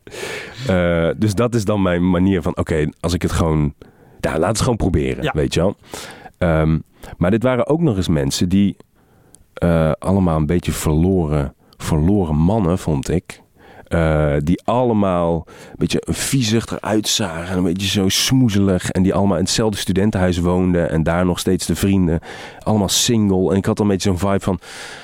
Uh, dus dat is dan mijn manier van... Oké, okay, als ik het gewoon... Ja, laat het gewoon proberen, ja. weet je wel. Um, maar dit waren ook nog eens mensen die... Uh, allemaal een beetje verloren, verloren mannen, vond ik... Uh, die allemaal een beetje viezig eruit zagen. Een beetje zo smoezelig. En die allemaal in hetzelfde studentenhuis woonden. En daar nog steeds de vrienden. Allemaal single. En ik had al een beetje zo'n vibe van...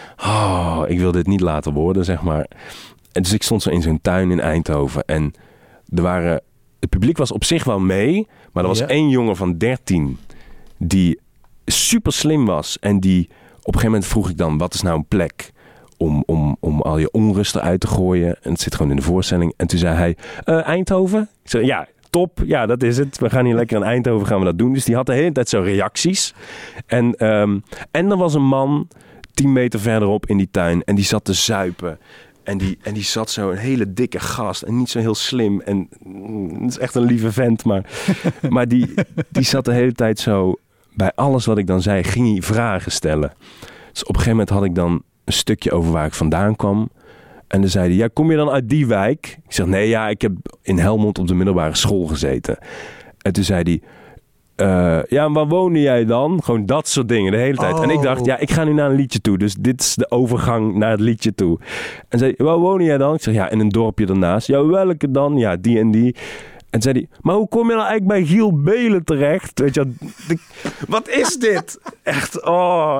Oh, ik wil dit niet laten worden, zeg maar. En dus ik stond zo in zo'n tuin in Eindhoven. En er waren... Het publiek was op zich wel mee. Maar er was ja. één jongen van dertien. Die super slim was. En die... Op een gegeven moment vroeg ik dan... Wat is nou een plek... Om, om, om al je onrust eruit te gooien. En het zit gewoon in de voorstelling. En toen zei hij, uh, Eindhoven? Ik zei, ja, top. Ja, dat is het. We gaan hier lekker in Eindhoven gaan we dat doen. Dus die had de hele tijd zo reacties. En, um, en er was een man tien meter verderop in die tuin. En die zat te zuipen. En die, en die zat zo een hele dikke gast. En niet zo heel slim. En mm, het is echt een lieve vent. Maar, maar die, die zat de hele tijd zo... Bij alles wat ik dan zei, ging hij vragen stellen. Dus op een gegeven moment had ik dan... een stukje over waar ik vandaan kwam. En dan zei hij, ja, kom je dan uit die wijk? Ik zeg, nee, ja, ik heb in Helmond op de middelbare school gezeten. En toen zei hij, uh, ja, waar woonde jij dan? Gewoon dat soort dingen, de hele tijd. Oh. En ik dacht, ja, ik ga nu naar een liedje toe. Dus dit is de overgang naar het liedje toe. En zei hij, waar woonde jij dan? Ik zeg, ja, in een dorpje ernaast. Ja, welke dan? Ja, die en die. En zei hij, maar hoe kom je nou eigenlijk bij Giel Belen terecht? Weet je, de, wat is dit? Echt, oh.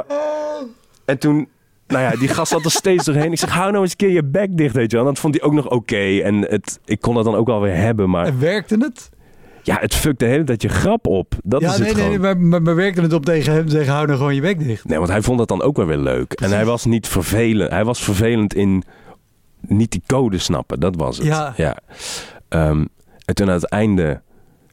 En toen... Nou ja, die gast zat er steeds doorheen. Ik zeg, hou nou eens een keer je bek dicht, weet je wel. En dat vond hij ook nog oké. Okay. En het, ik kon dat dan ook wel weer hebben, maar... En werkte het? Ja, het fukt de hele tijd je grap op. Dat ja, is nee, het nee, gewoon. nee, maar, maar, maar werkte het op tegen hem zeggen, hou nou gewoon je bek dicht? Nee, want hij vond dat dan ook wel weer leuk. Precies. En hij was niet vervelend. Hij was vervelend in niet die code snappen. Dat was het. Ja. ja. Um, en toen aan het einde...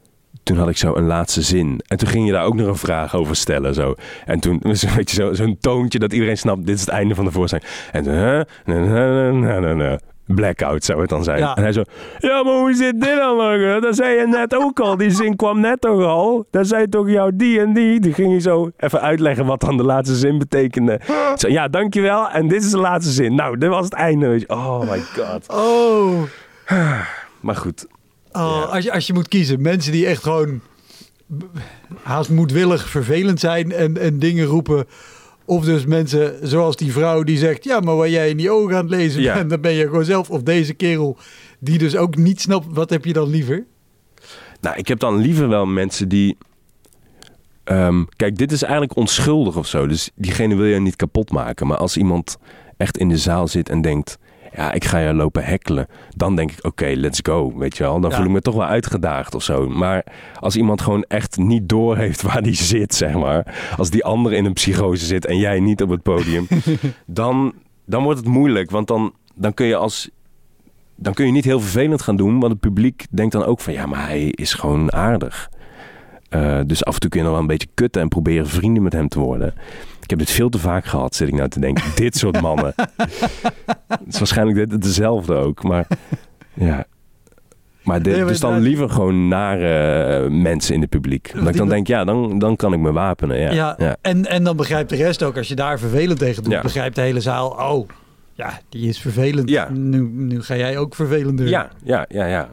toen had ik zo een laatste zin. En toen ging je daar ook nog een vraag over stellen. Zo. En toen was een beetje zo, zo'n toontje dat iedereen snapt, dit is het einde van de voorstelling. En toen, huh? na, na, na, na, na. Blackout zou het dan zijn. Ja. En hij zo, ja, maar hoe zit dit dan nog? Dat zei je net ook al. Die zin kwam net toch al? Dat zei toch jou die en die? Die ging je zo even uitleggen wat dan de laatste zin betekende. Zo, ja, dankjewel. En dit is de laatste zin. Nou, dit was het einde. Weet je. Oh my god. Oh. Maar goed. Oh, ja. als, je, als je moet kiezen. Mensen die echt gewoon haast moedwillig vervelend zijn en, en dingen roepen. Of dus mensen zoals die vrouw die zegt, ja, maar waar jij in die ogen aan het lezen ja. bent, dan ben je gewoon zelf. Of deze kerel die dus ook niet snapt, wat heb je dan liever? Nou, ik heb dan liever wel mensen die... Um, kijk, dit is eigenlijk onschuldig of zo. Dus diegene wil je niet kapot maken. Maar als iemand echt in de zaal zit en denkt, ja, ik ga je lopen hekkelen. Dan denk ik, oké, okay, let's go, weet je wel. Dan ja. voel ik me toch wel uitgedaagd of zo. Maar als iemand gewoon echt niet doorheeft waar die zit, zeg maar. Als die andere in een psychose zit en jij niet op het podium. dan, dan wordt het moeilijk. Want dan, dan kun je als... Dan kun je niet heel vervelend gaan doen. Want het publiek denkt dan ook van, ja, maar hij is gewoon aardig. Uh, dus af en toe kun je nog wel een beetje kutten en proberen vrienden met hem te worden. Ik heb dit veel te vaak gehad, zit ik nou te denken. Dit soort mannen. Het is waarschijnlijk dit, dezelfde ook, maar ja. Maar dit, nee, maar dus dan liever gewoon nare mensen in het publiek. Dat ik dan denk, ja, dan, dan kan ik me wapenen. Ja, ja, ja. En, en dan begrijpt de rest ook, als je daar vervelend tegen doet, ja. begrijpt de hele zaal, oh, ja, die is vervelend. Ja. Nu, nu ga jij ook vervelender. Ja, ja, ja, ja.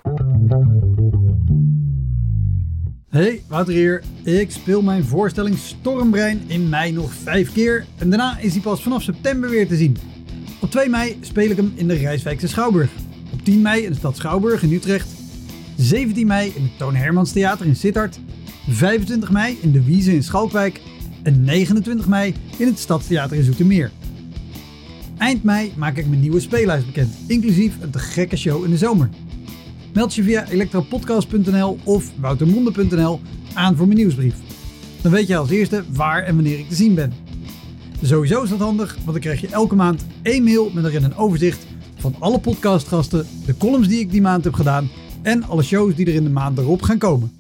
Hey, Wouter hier. Ik speel mijn voorstelling Stormbrein in mei nog vijf keer. En daarna is hij pas vanaf september weer te zien. Op twee mei speel ik hem in de Rijswijkse Schouwburg. Op tien mei in de stad Schouwburg in Utrecht. zeventien mei in het Toon Hermans Theater in Sittard. vijfentwintig mei in de Wiese in Schalkwijk. En negenentwintig mei in het Stadstheater in Zoetermeer. Eind mei maak ik mijn nieuwe speellijst bekend. Inclusief een te gekke show in de zomer. Meld je via elektropodcast punt n l of woutermonde punt n l aan voor mijn nieuwsbrief. Dan weet je als eerste waar en wanneer ik te zien ben. Sowieso is dat handig, want dan krijg je elke maand één mail met erin een overzicht van alle podcastgasten, de columns die ik die maand heb gedaan en alle shows die er in de maand erop gaan komen.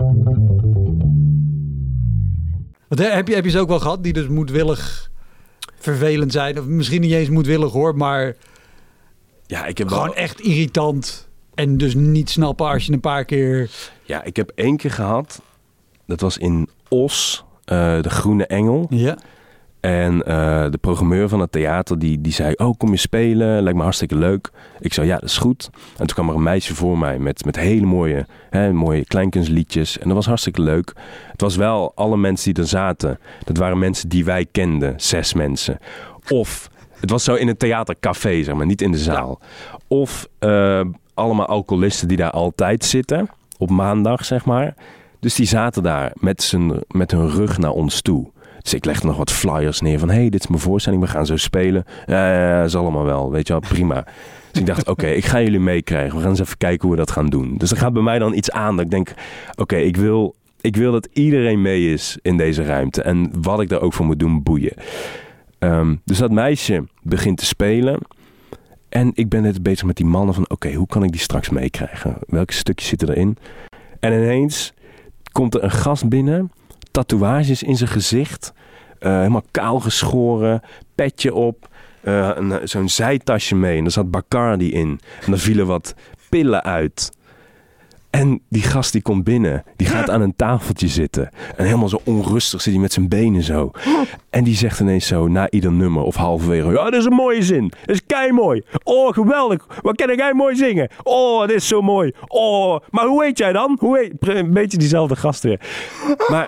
Wat, heb, je, heb je ze ook wel gehad die dus moedwillig vervelend zijn? Of misschien niet eens moedwillig hoor, maar ja, ik heb gewoon wel... echt irritant... En dus niet snappen als je een paar keer... Ja, ik heb één keer gehad. Dat was in Os, uh, de Groene Engel. Ja. En uh, de programmeur van het theater die, die zei... Oh, kom je spelen? Lijkt me hartstikke leuk. Ik zei, ja, dat is goed. En toen kwam er een meisje voor mij met, met hele mooie, hè, mooie kleinkunstliedjes. En dat was hartstikke leuk. Het was wel alle mensen die er zaten. Dat waren mensen die wij kenden. Zes mensen. Of... Het was zo in een theatercafé, zeg maar. Niet in de zaal. Ja. Of... Uh, allemaal alcoholisten die daar altijd zitten. Op maandag, zeg maar. Dus die zaten daar met, zijn, met hun rug naar ons toe. Dus ik legde nog wat flyers neer van... Hé, hey, dit is mijn voorstelling, we gaan zo spelen. Ja, ja, dat is allemaal wel, weet je wel, prima. Dus ik dacht, oké, okay, ik ga jullie meekrijgen. We gaan eens even kijken hoe we dat gaan doen. Dus er gaat bij mij dan iets aan dat ik denk... Oké, okay, ik wil, ik wil dat iedereen mee is in deze ruimte. En wat ik daar ook voor moet doen, boeien. Um, dus dat meisje begint te spelen... En ik ben net bezig met die mannen van... Oké, okay, hoe kan ik die straks meekrijgen? Welke stukjes zitten erin? En ineens komt er een gast binnen. Tatoeages in zijn gezicht. Uh, helemaal kaal geschoren. Petje op. Uh, een, zo'n zijtasje mee. En er zat Bacardi in. En er vielen wat pillen uit. En die gast die komt binnen. Die gaat aan een tafeltje zitten. En helemaal zo onrustig zit hij met zijn benen zo. En die zegt ineens zo na ieder nummer of halverwege... Ja, dat is een mooie zin. Dat is keimooi. Oh, geweldig. Wat kan jij mooi zingen? Oh, dit is zo mooi. Oh, maar hoe heet jij dan? Hoe heet... Een beetje diezelfde gast weer. Maar...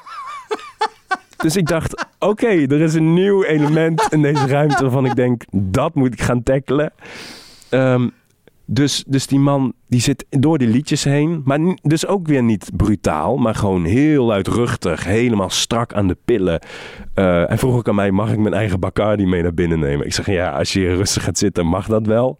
Dus ik dacht, oké, okay, er is een nieuw element in deze ruimte... waarvan ik denk, dat moet ik gaan tackelen. Um, Dus, dus die man die zit door die liedjes heen. Maar dus ook weer niet brutaal. Maar gewoon heel luidruchtig. Helemaal strak aan de pillen. Uh, en vroeg ook aan mij, mag ik mijn eigen Bacardi mee naar binnen nemen? Ik zeg, ja, als je hier rustig gaat zitten, mag dat wel.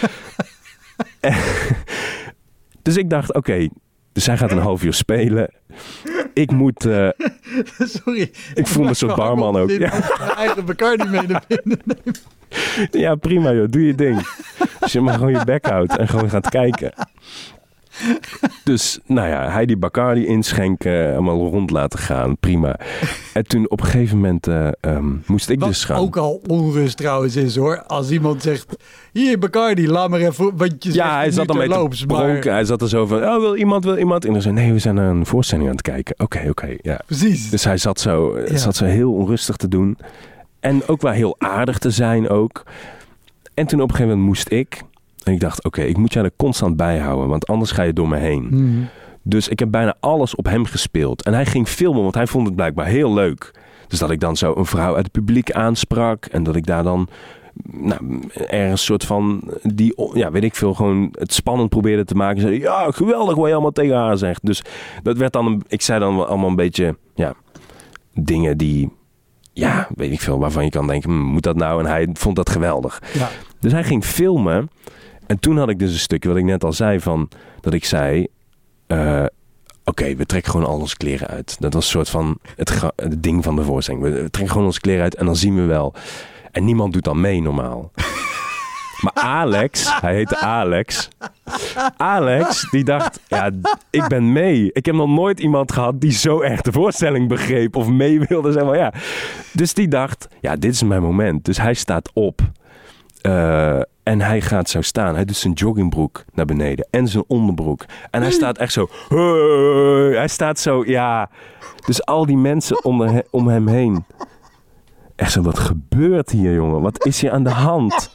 Dus ik dacht, oké. Okay, dus hij gaat een half uur spelen. Ik moet... Uh, Sorry. Ik voel me een soort barman ook. Ja. Mijn eigen Bacardi mee naar binnen nemen. Ja, prima joh. Doe je ding. Als je maar gewoon je bek houdt en gewoon gaat kijken. Dus, nou ja, hij die Bacardi inschenken, helemaal rond laten gaan, prima. En toen op een gegeven moment uh, um, moest ik Wat dus gaan. ook al onrust trouwens is hoor. Als iemand zegt, hier Bacardi, laat maar even, want je Ja, hij zat dan mee te bronken. Maar... Hij zat er zo van, oh, wil iemand, wil iemand? En dan zei, nee, we zijn naar een voorstelling aan het kijken. Oké, okay, oké, okay, ja. Precies. Dus hij zat zo, ja. zat zo heel onrustig te doen. En ook wel heel aardig te zijn ook. En toen op een gegeven moment moest ik... En ik dacht, oké, okay, ik moet jou er constant bij houden, want anders ga je door me heen. Mm. Dus ik heb bijna alles op hem gespeeld. En hij ging filmen, want hij vond het blijkbaar heel leuk. Dus dat ik dan zo een vrouw uit het publiek aansprak. En dat ik daar dan nou, ergens soort van, die, ja, weet ik veel, gewoon het spannend probeerde te maken. Zei, ja, geweldig wat je allemaal tegen haar zegt. Dus dat werd dan, een, ik zei dan allemaal een beetje, ja, dingen die... Ja, weet ik veel, waarvan je kan denken, hm, moet dat nou? En hij vond dat geweldig. Ja. Dus hij ging filmen. En toen had ik dus een stukje, wat ik net al zei, van dat ik zei... Uh, Oké, okay, we trekken gewoon al onze kleren uit. Dat was een soort van het, het ding van de voorstelling. We trekken gewoon onze kleren uit en dan zien we wel. En niemand doet dan mee normaal. Maar Alex, hij heette Alex. Alex, die dacht, ja, ik ben mee. Ik heb nog nooit iemand gehad die zo erg de voorstelling begreep of mee wilde. Zeg maar, ja. Dus die dacht, ja, dit is mijn moment. Dus hij staat op. Uh, en hij gaat zo staan. Hij doet zijn joggingbroek naar beneden. En zijn onderbroek. En hij staat echt zo... Hey, hij staat zo, ja... Dus al die mensen om, de, om hem heen. Echt zo, wat gebeurt hier, jongen? Wat is hier aan de hand?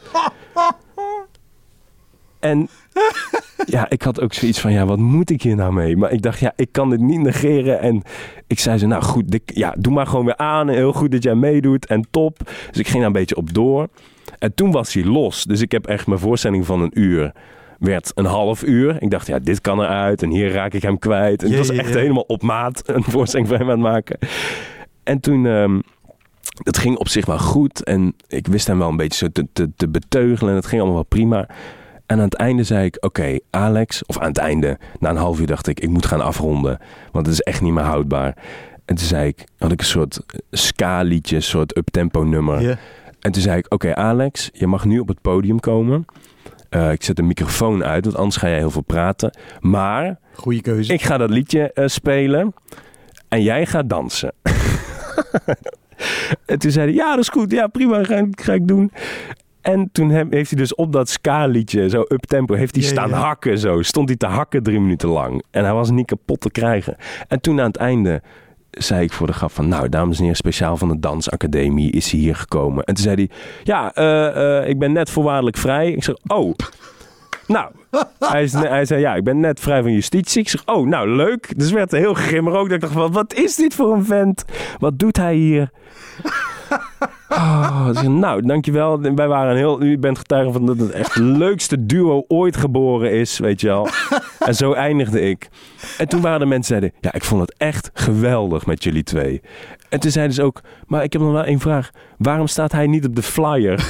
En ja, ik had ook zoiets van, ja, wat moet ik hier nou mee? Maar ik dacht, ja, ik kan dit niet negeren. En ik zei zo, nou goed, dit, ja, doe maar gewoon weer aan. En heel goed dat jij meedoet en top. Dus ik ging daar een beetje op door. En toen was hij los. Dus ik heb echt mijn voorstelling van een uur... werd een half uur. Ik dacht, ja, dit kan eruit. En hier raak ik hem kwijt. En yeah, het was echt yeah. helemaal op maat een voorstelling van hem aan het maken. En toen... Um, dat ging op zich wel goed. En ik wist hem wel een beetje zo te, te, te beteugelen. En het ging allemaal wel prima. En aan het einde zei ik, oké, okay, Alex... Of aan het einde, na een half uur dacht ik... ik moet gaan afronden. Want het is echt niet meer houdbaar. En toen zei ik... had ik een soort ska-liedje, een soort uptempo nummer... Yeah. En toen zei ik, oké okay, Alex, je mag nu op het podium komen. Uh, ik zet de microfoon uit, want anders ga jij heel veel praten. Maar goeie keuze. Ik ga dat liedje uh, spelen en jij gaat dansen. En toen zei hij, ja dat is goed, ja prima, ga, ga ik doen. En toen heeft hij dus op dat ska-liedje, zo uptempo, heeft hij ja, staan ja. hakken zo. Stond hij te hakken drie minuten lang. En hij was niet kapot te krijgen. En toen aan het einde... zei ik voor de grap van, nou, dames en heren, speciaal van de Dansacademie is hij hier gekomen. En toen zei hij, ja, uh, uh, ik ben net voorwaardelijk vrij. Ik zeg, oh, nou. Hij, is, hij zei, ja, ik ben net vrij van justitie. Ik zeg, oh, nou, leuk. Dus werd heel grimmig ook. Ik dacht, wat, wat is dit voor een vent? Wat doet hij hier? Oh, dus, nou, dankjewel. Wij waren heel... U bent getuige van dat het echt het leukste duo ooit geboren is, weet je wel. En zo eindigde ik. En toen waren de mensen zeiden... Ja, ik vond het echt geweldig met jullie twee. En toen zeiden ze ook... Maar ik heb nog wel één vraag. Waarom staat hij niet op de flyer?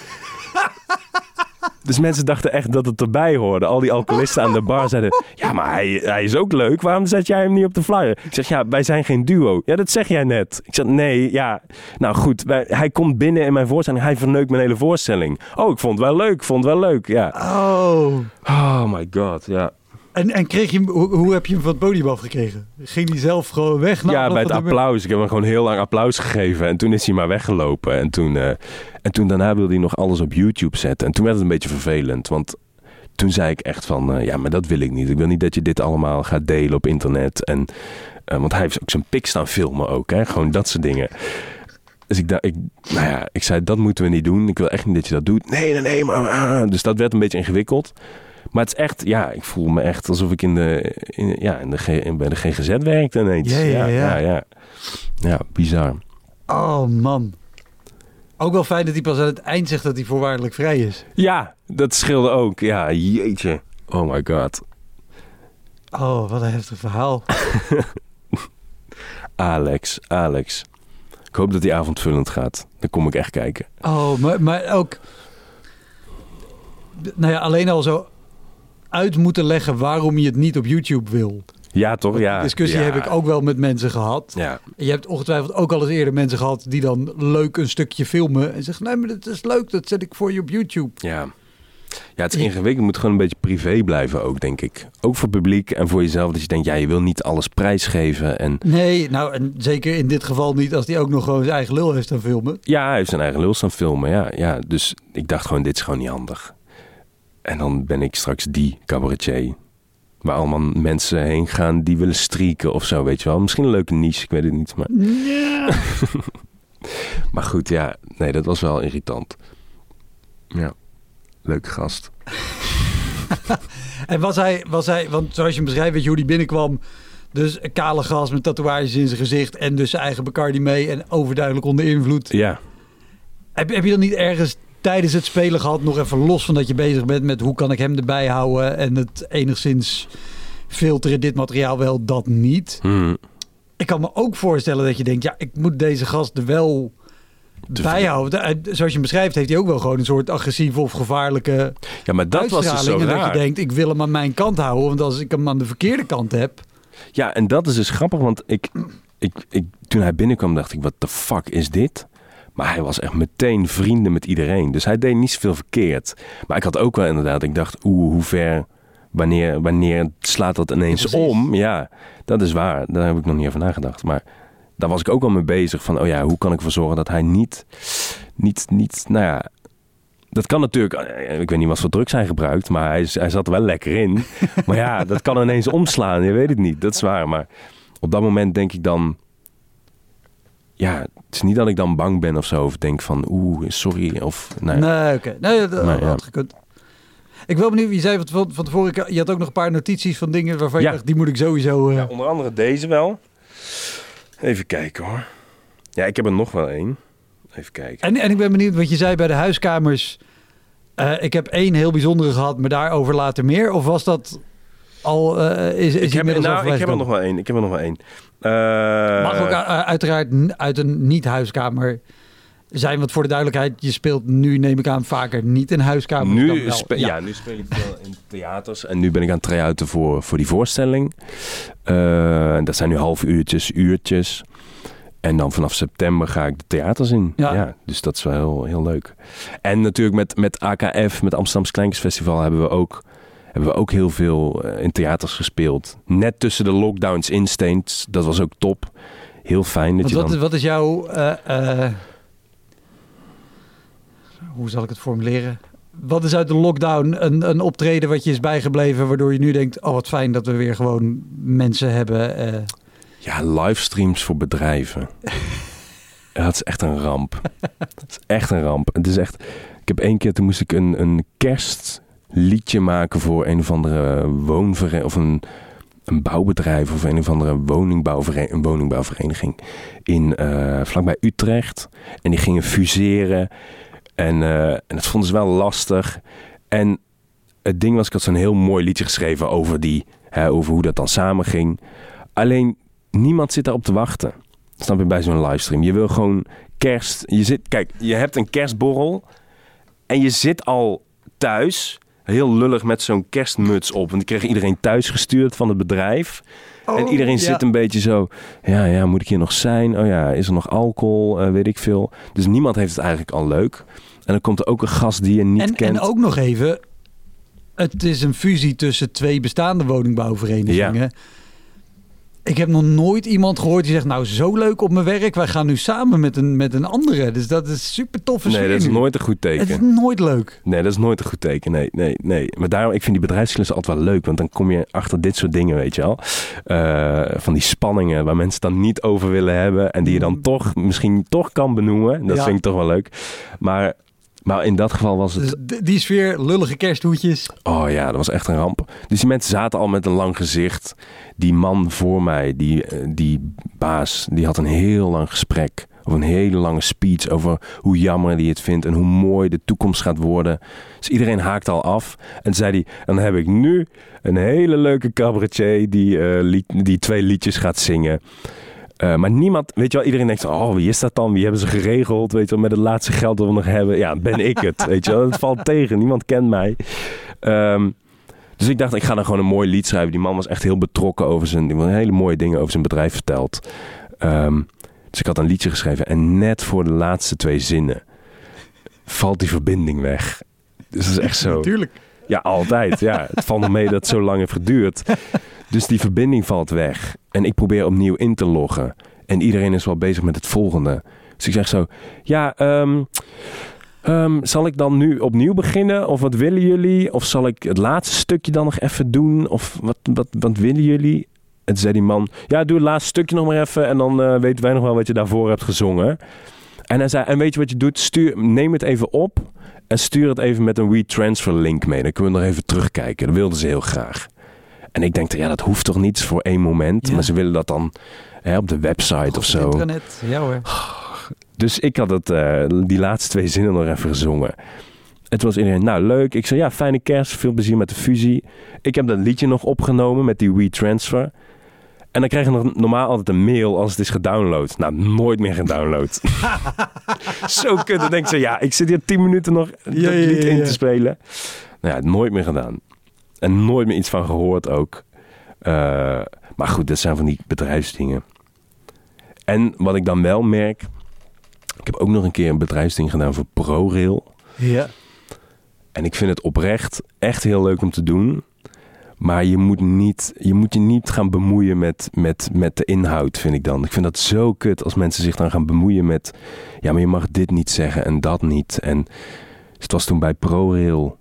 Dus mensen dachten echt dat het erbij hoorde. Al die alcoholisten aan de bar zeiden... Ja, maar hij, hij is ook leuk. Waarom zet jij hem niet op de flyer? Ik zeg, ja, wij zijn geen duo. Ja, dat zeg jij net. Ik zeg, nee, ja. Nou goed, wij, hij komt binnen in mijn voorstelling. Hij verneukt mijn hele voorstelling. Oh, ik vond het wel leuk. Ik vond het wel leuk, ja. Oh. Oh my god, ja. En, en kreeg je hem, hoe, hoe heb je hem van het podium afgekregen? Ging hij zelf gewoon weg? Ja, bij het applaus. Ik heb hem gewoon heel lang applaus gegeven. En toen is hij maar weggelopen. En toen, uh, en toen daarna wilde hij nog alles op YouTube zetten. En toen werd het een beetje vervelend. Want toen zei ik echt van... Uh, ja, maar dat wil ik niet. Ik wil niet dat je dit allemaal gaat delen op internet. En, uh, want hij heeft ook zijn pik staan filmen ook. Hè? Gewoon dat soort dingen. Dus ik dacht... Ik, nou ja, ik zei, dat moeten we niet doen. Ik wil echt niet dat je dat doet. Nee, nee, nee. Maar, uh, dus dat werd een beetje ingewikkeld. Maar het is echt, ja, ik voel me echt alsof ik in de, in, ja, in de G, in, bij de G G Z werkte ineens. Ja, ja, ja. Ja, ja. Ja, bizar. Oh man. Ook wel fijn dat hij pas aan het eind zegt dat hij voorwaardelijk vrij is. Ja, dat scheelde ook. Ja, jeetje. Oh my god. Oh, wat een heftig verhaal. Alex, Alex. Ik hoop dat die avondvullend gaat. Dan kom ik echt kijken. Oh, maar, maar ook... Nou ja, alleen al zo... uit moeten leggen waarom je het niet op YouTube wil. Ja, toch? Ja. Die discussie ja. heb ik ook wel met mensen gehad. Ja. Je hebt ongetwijfeld ook al eens eerder mensen gehad die dan leuk een stukje filmen en zeggen, nee, maar dat is leuk, dat zet ik voor je op YouTube. Ja. Ja, het is ingewikkeld. Het moet gewoon een beetje privé blijven ook, denk ik. Ook voor publiek en voor jezelf. Dat je denkt, ja, je wil niet alles prijsgeven. En... Nee, nou, en zeker in dit geval niet als hij ook nog gewoon zijn eigen lul heeft aan filmen. Ja, hij heeft zijn eigen lul staan filmen, ja, ja. Dus ik dacht gewoon, dit is gewoon niet handig. En dan ben ik straks die cabaretier. Waar allemaal mensen heen gaan die willen strieken of zo, weet je wel. Misschien een leuke niche, ik weet het niet. Maar, Ja. maar goed, ja. Nee, dat was wel irritant. Ja, leuke gast. En was hij, was hij, want zoals je hem beschrijft, weet je hoe hij binnenkwam. Dus een kale gast met tatoeages in zijn gezicht en dus zijn eigen Bacardi mee en overduidelijk onder invloed. Ja. Heb, heb je dan niet ergens tijdens het spelen gehad, nog even los van dat je bezig bent met hoe kan ik hem erbij houden en het enigszins filteren, dit materiaal wel, dat niet. Hmm. Ik kan me ook voorstellen dat je denkt, ja, ik moet deze gast er wel Te bijhouden. En zoals je hem beschrijft, heeft hij ook wel gewoon een soort agressieve of gevaarlijke Ja, maar dat was dus zo uitstraling. En raar. dat je denkt, ik wil hem aan mijn kant houden, want als ik hem aan de verkeerde kant heb. Ja, en dat is dus grappig, want ik, ik, ik, toen hij binnenkwam dacht ik, wat de fuck is dit? Maar hij was echt meteen vrienden met iedereen. Dus hij deed niet zoveel verkeerd. Maar ik had ook wel inderdaad, ik dacht, oeh, hoe ver, wanneer, wanneer slaat dat ineens Ja, om? Ja, dat is waar. Daar heb ik nog niet over nagedacht. Maar daar was ik ook al mee bezig van, oh ja, hoe kan ik ervoor zorgen dat hij niet, niet, niet, nou ja... Dat kan natuurlijk, ik weet niet wat voor drugs hij gebruikt, maar hij, hij zat er wel lekker in. Maar ja, dat kan ineens omslaan, je weet het niet. Dat is waar, maar op dat moment denk ik dan... Ja, het is niet dat ik dan bang ben of zo, of denk van, oeh, sorry, of... Nou ja. Nee, oké. Okay. Nee, dat Maar, ja. had gekund. Ik wil benieuwd, je zei van, van tevoren, je had ook nog een paar notities van dingen waarvan Ja. je dacht, die moet ik sowieso... Uh... Ja, onder andere deze wel. Even kijken hoor. Ja, ik heb er nog wel één. Even kijken. En, en ik ben benieuwd, wat je zei bij de huiskamers. Uh, ik heb één heel bijzondere gehad, maar daarover later meer. Of was dat al, uh, is, is ik, heb, inmiddels nou, al ik heb er nog wel één. Ik heb er nog wel één. Uh, Mag ook uh, uiteraard uit een niet-huiskamer zijn. Want voor de duidelijkheid, je speelt nu, neem ik aan, vaker niet in huiskamers. Nu, dan wel. spe- Ja. ja, nu speel ik veel in theaters. En nu ben ik aan het try-outen voor, voor die voorstelling. Uh, dat zijn nu half uurtjes, uurtjes. En dan vanaf september ga ik de theaters in. Ja. Ja, dus dat is wel heel, heel leuk. En natuurlijk met, met A K F, met Amsterdamse Kleinkunstfestival, hebben we ook, hebben we ook heel veel uh, in theaters gespeeld. Net tussen de lockdowns in Steens. Dat was ook top. Heel fijn. Dat Want je wat, dan... is, wat is jouw... Uh, uh, hoe zal ik het formuleren? Wat is uit de lockdown een, een optreden wat je is bijgebleven, waardoor je nu denkt, oh wat fijn dat we weer gewoon mensen hebben... Uh... Ja, livestreams voor bedrijven. Ja, dat is echt een ramp. Dat is echt een ramp. Het is echt... Ik heb één keer, toen moest ik een, een kerstliedje maken voor een of andere woonvereniging, of een, een bouwbedrijf, of een of andere woningbouwvereniging, een woningbouwvereniging in uh, vlakbij Utrecht. En die gingen fuseren. En, uh, en dat vonden ze wel lastig. En het ding was, ik had zo'n heel mooi liedje geschreven over, die, hè, over hoe dat dan samen ging. Alleen... Niemand zit daarop te wachten. Snap je, bij zo'n livestream. Je wil gewoon kerst. Je zit, kijk, je hebt een kerstborrel. En je zit al thuis. Heel lullig met zo'n kerstmuts op. Want die kreeg iedereen thuis gestuurd van het bedrijf. Oh, en iedereen ja. zit een beetje zo. Ja, ja, moet ik hier nog zijn? Oh ja, is er nog alcohol? Uh, weet ik veel. Dus niemand heeft het eigenlijk al leuk. En dan komt er ook een gast die je niet en, kent. En ook nog even. Het is een fusie tussen twee bestaande woningbouwverenigingen. Ja. Ik heb nog nooit iemand gehoord die zegt, nou zo leuk op mijn werk. Wij gaan nu samen met een, met een andere. Dus dat is super toffe sfeer. Nee, dat is nu. nooit een goed teken. Het is nooit leuk. Nee, dat is nooit een goed teken. Nee, nee, nee. Maar daarom, ik vind die bedrijfsklussen altijd wel leuk. Want dan kom je achter dit soort dingen, weet je wel. Uh, van die spanningen waar mensen dan niet over willen hebben. En die je dan toch, misschien toch kan benoemen. Dat ja. vind ik toch wel leuk. Maar... Maar in dat geval was het... Dus die sfeer, lullige kersthoedjes. Oh ja, dat was echt een ramp. Dus die mensen zaten al met een lang gezicht. Die man voor mij, die, die baas, die had een heel lang gesprek. Of een hele lange speech over hoe jammer hij het vindt. En hoe mooi de toekomst gaat worden. Dus iedereen haakte al af. En zei hij, dan heb ik nu een hele leuke cabaretier die, uh, lied, die twee liedjes gaat zingen. Uh, maar niemand, weet je wel, iedereen denkt, oh, wie is dat dan? Wie hebben ze geregeld? Weet je wel, met het laatste geld dat we nog hebben. Ja, ben ik het, weet je wel. Het valt tegen, niemand kent mij. Um, dus ik dacht, ik ga dan gewoon een mooi lied schrijven. Die man was echt heel betrokken over zijn, die had hele mooie dingen over zijn bedrijf verteld. Um, dus ik had een liedje geschreven en net voor de laatste twee zinnen valt die verbinding weg. Dus dat is echt zo. Natuurlijk. Ja, altijd. Ja. Het valt nog mee dat het zo lang heeft geduurd. Dus die verbinding valt weg. En ik probeer opnieuw in te loggen. En iedereen is wel bezig met het volgende. Dus ik zeg zo, ja, um, um, zal ik dan nu opnieuw beginnen? Of wat willen jullie? Of zal ik het laatste stukje dan nog even doen? Of wat, wat, wat willen jullie? En toen zei die man, ja, doe het laatste stukje nog maar even. En dan uh, weten wij nog wel wat je daarvoor hebt gezongen. En hij zei, en weet je wat je doet? Stuur, neem het even op en stuur het even met een WeTransfer link mee. Dan kunnen we nog even terugkijken. Dat wilden ze heel graag. En ik denk, ja, dat hoeft toch niet voor één moment. Ja. Maar ze willen dat dan hè, op de website Op of zo. Internet, ja hoor. Dus ik had het, uh, die laatste twee zinnen nog even gezongen. En toen was iedereen, nou leuk. Ik zei, ja, fijne kerst, veel plezier met de fusie. Ik heb dat liedje nog opgenomen met die WeTransfer. En dan krijg je nog normaal altijd een mail als het is gedownload. Nou, nooit meer gedownload. Zo kut. Dan denk ik zo, ja, ik zit hier tien minuten nog dat ja, ja, lied ja, ja. in te spelen. Nou ja, nooit meer gedaan. En nooit meer iets van gehoord ook. Uh, maar goed, dat zijn van die bedrijfsdingen. En wat ik dan wel merk... Ik heb ook nog een keer een bedrijfsding gedaan voor ProRail. Ja. En ik vind het oprecht echt heel leuk om te doen... Maar je moet, niet, je moet je niet gaan bemoeien met, met, met de inhoud, vind ik dan. Ik vind dat zo kut als mensen zich dan gaan bemoeien met... Ja, maar je mag dit niet zeggen en dat niet. En dus het was toen bij ProRail...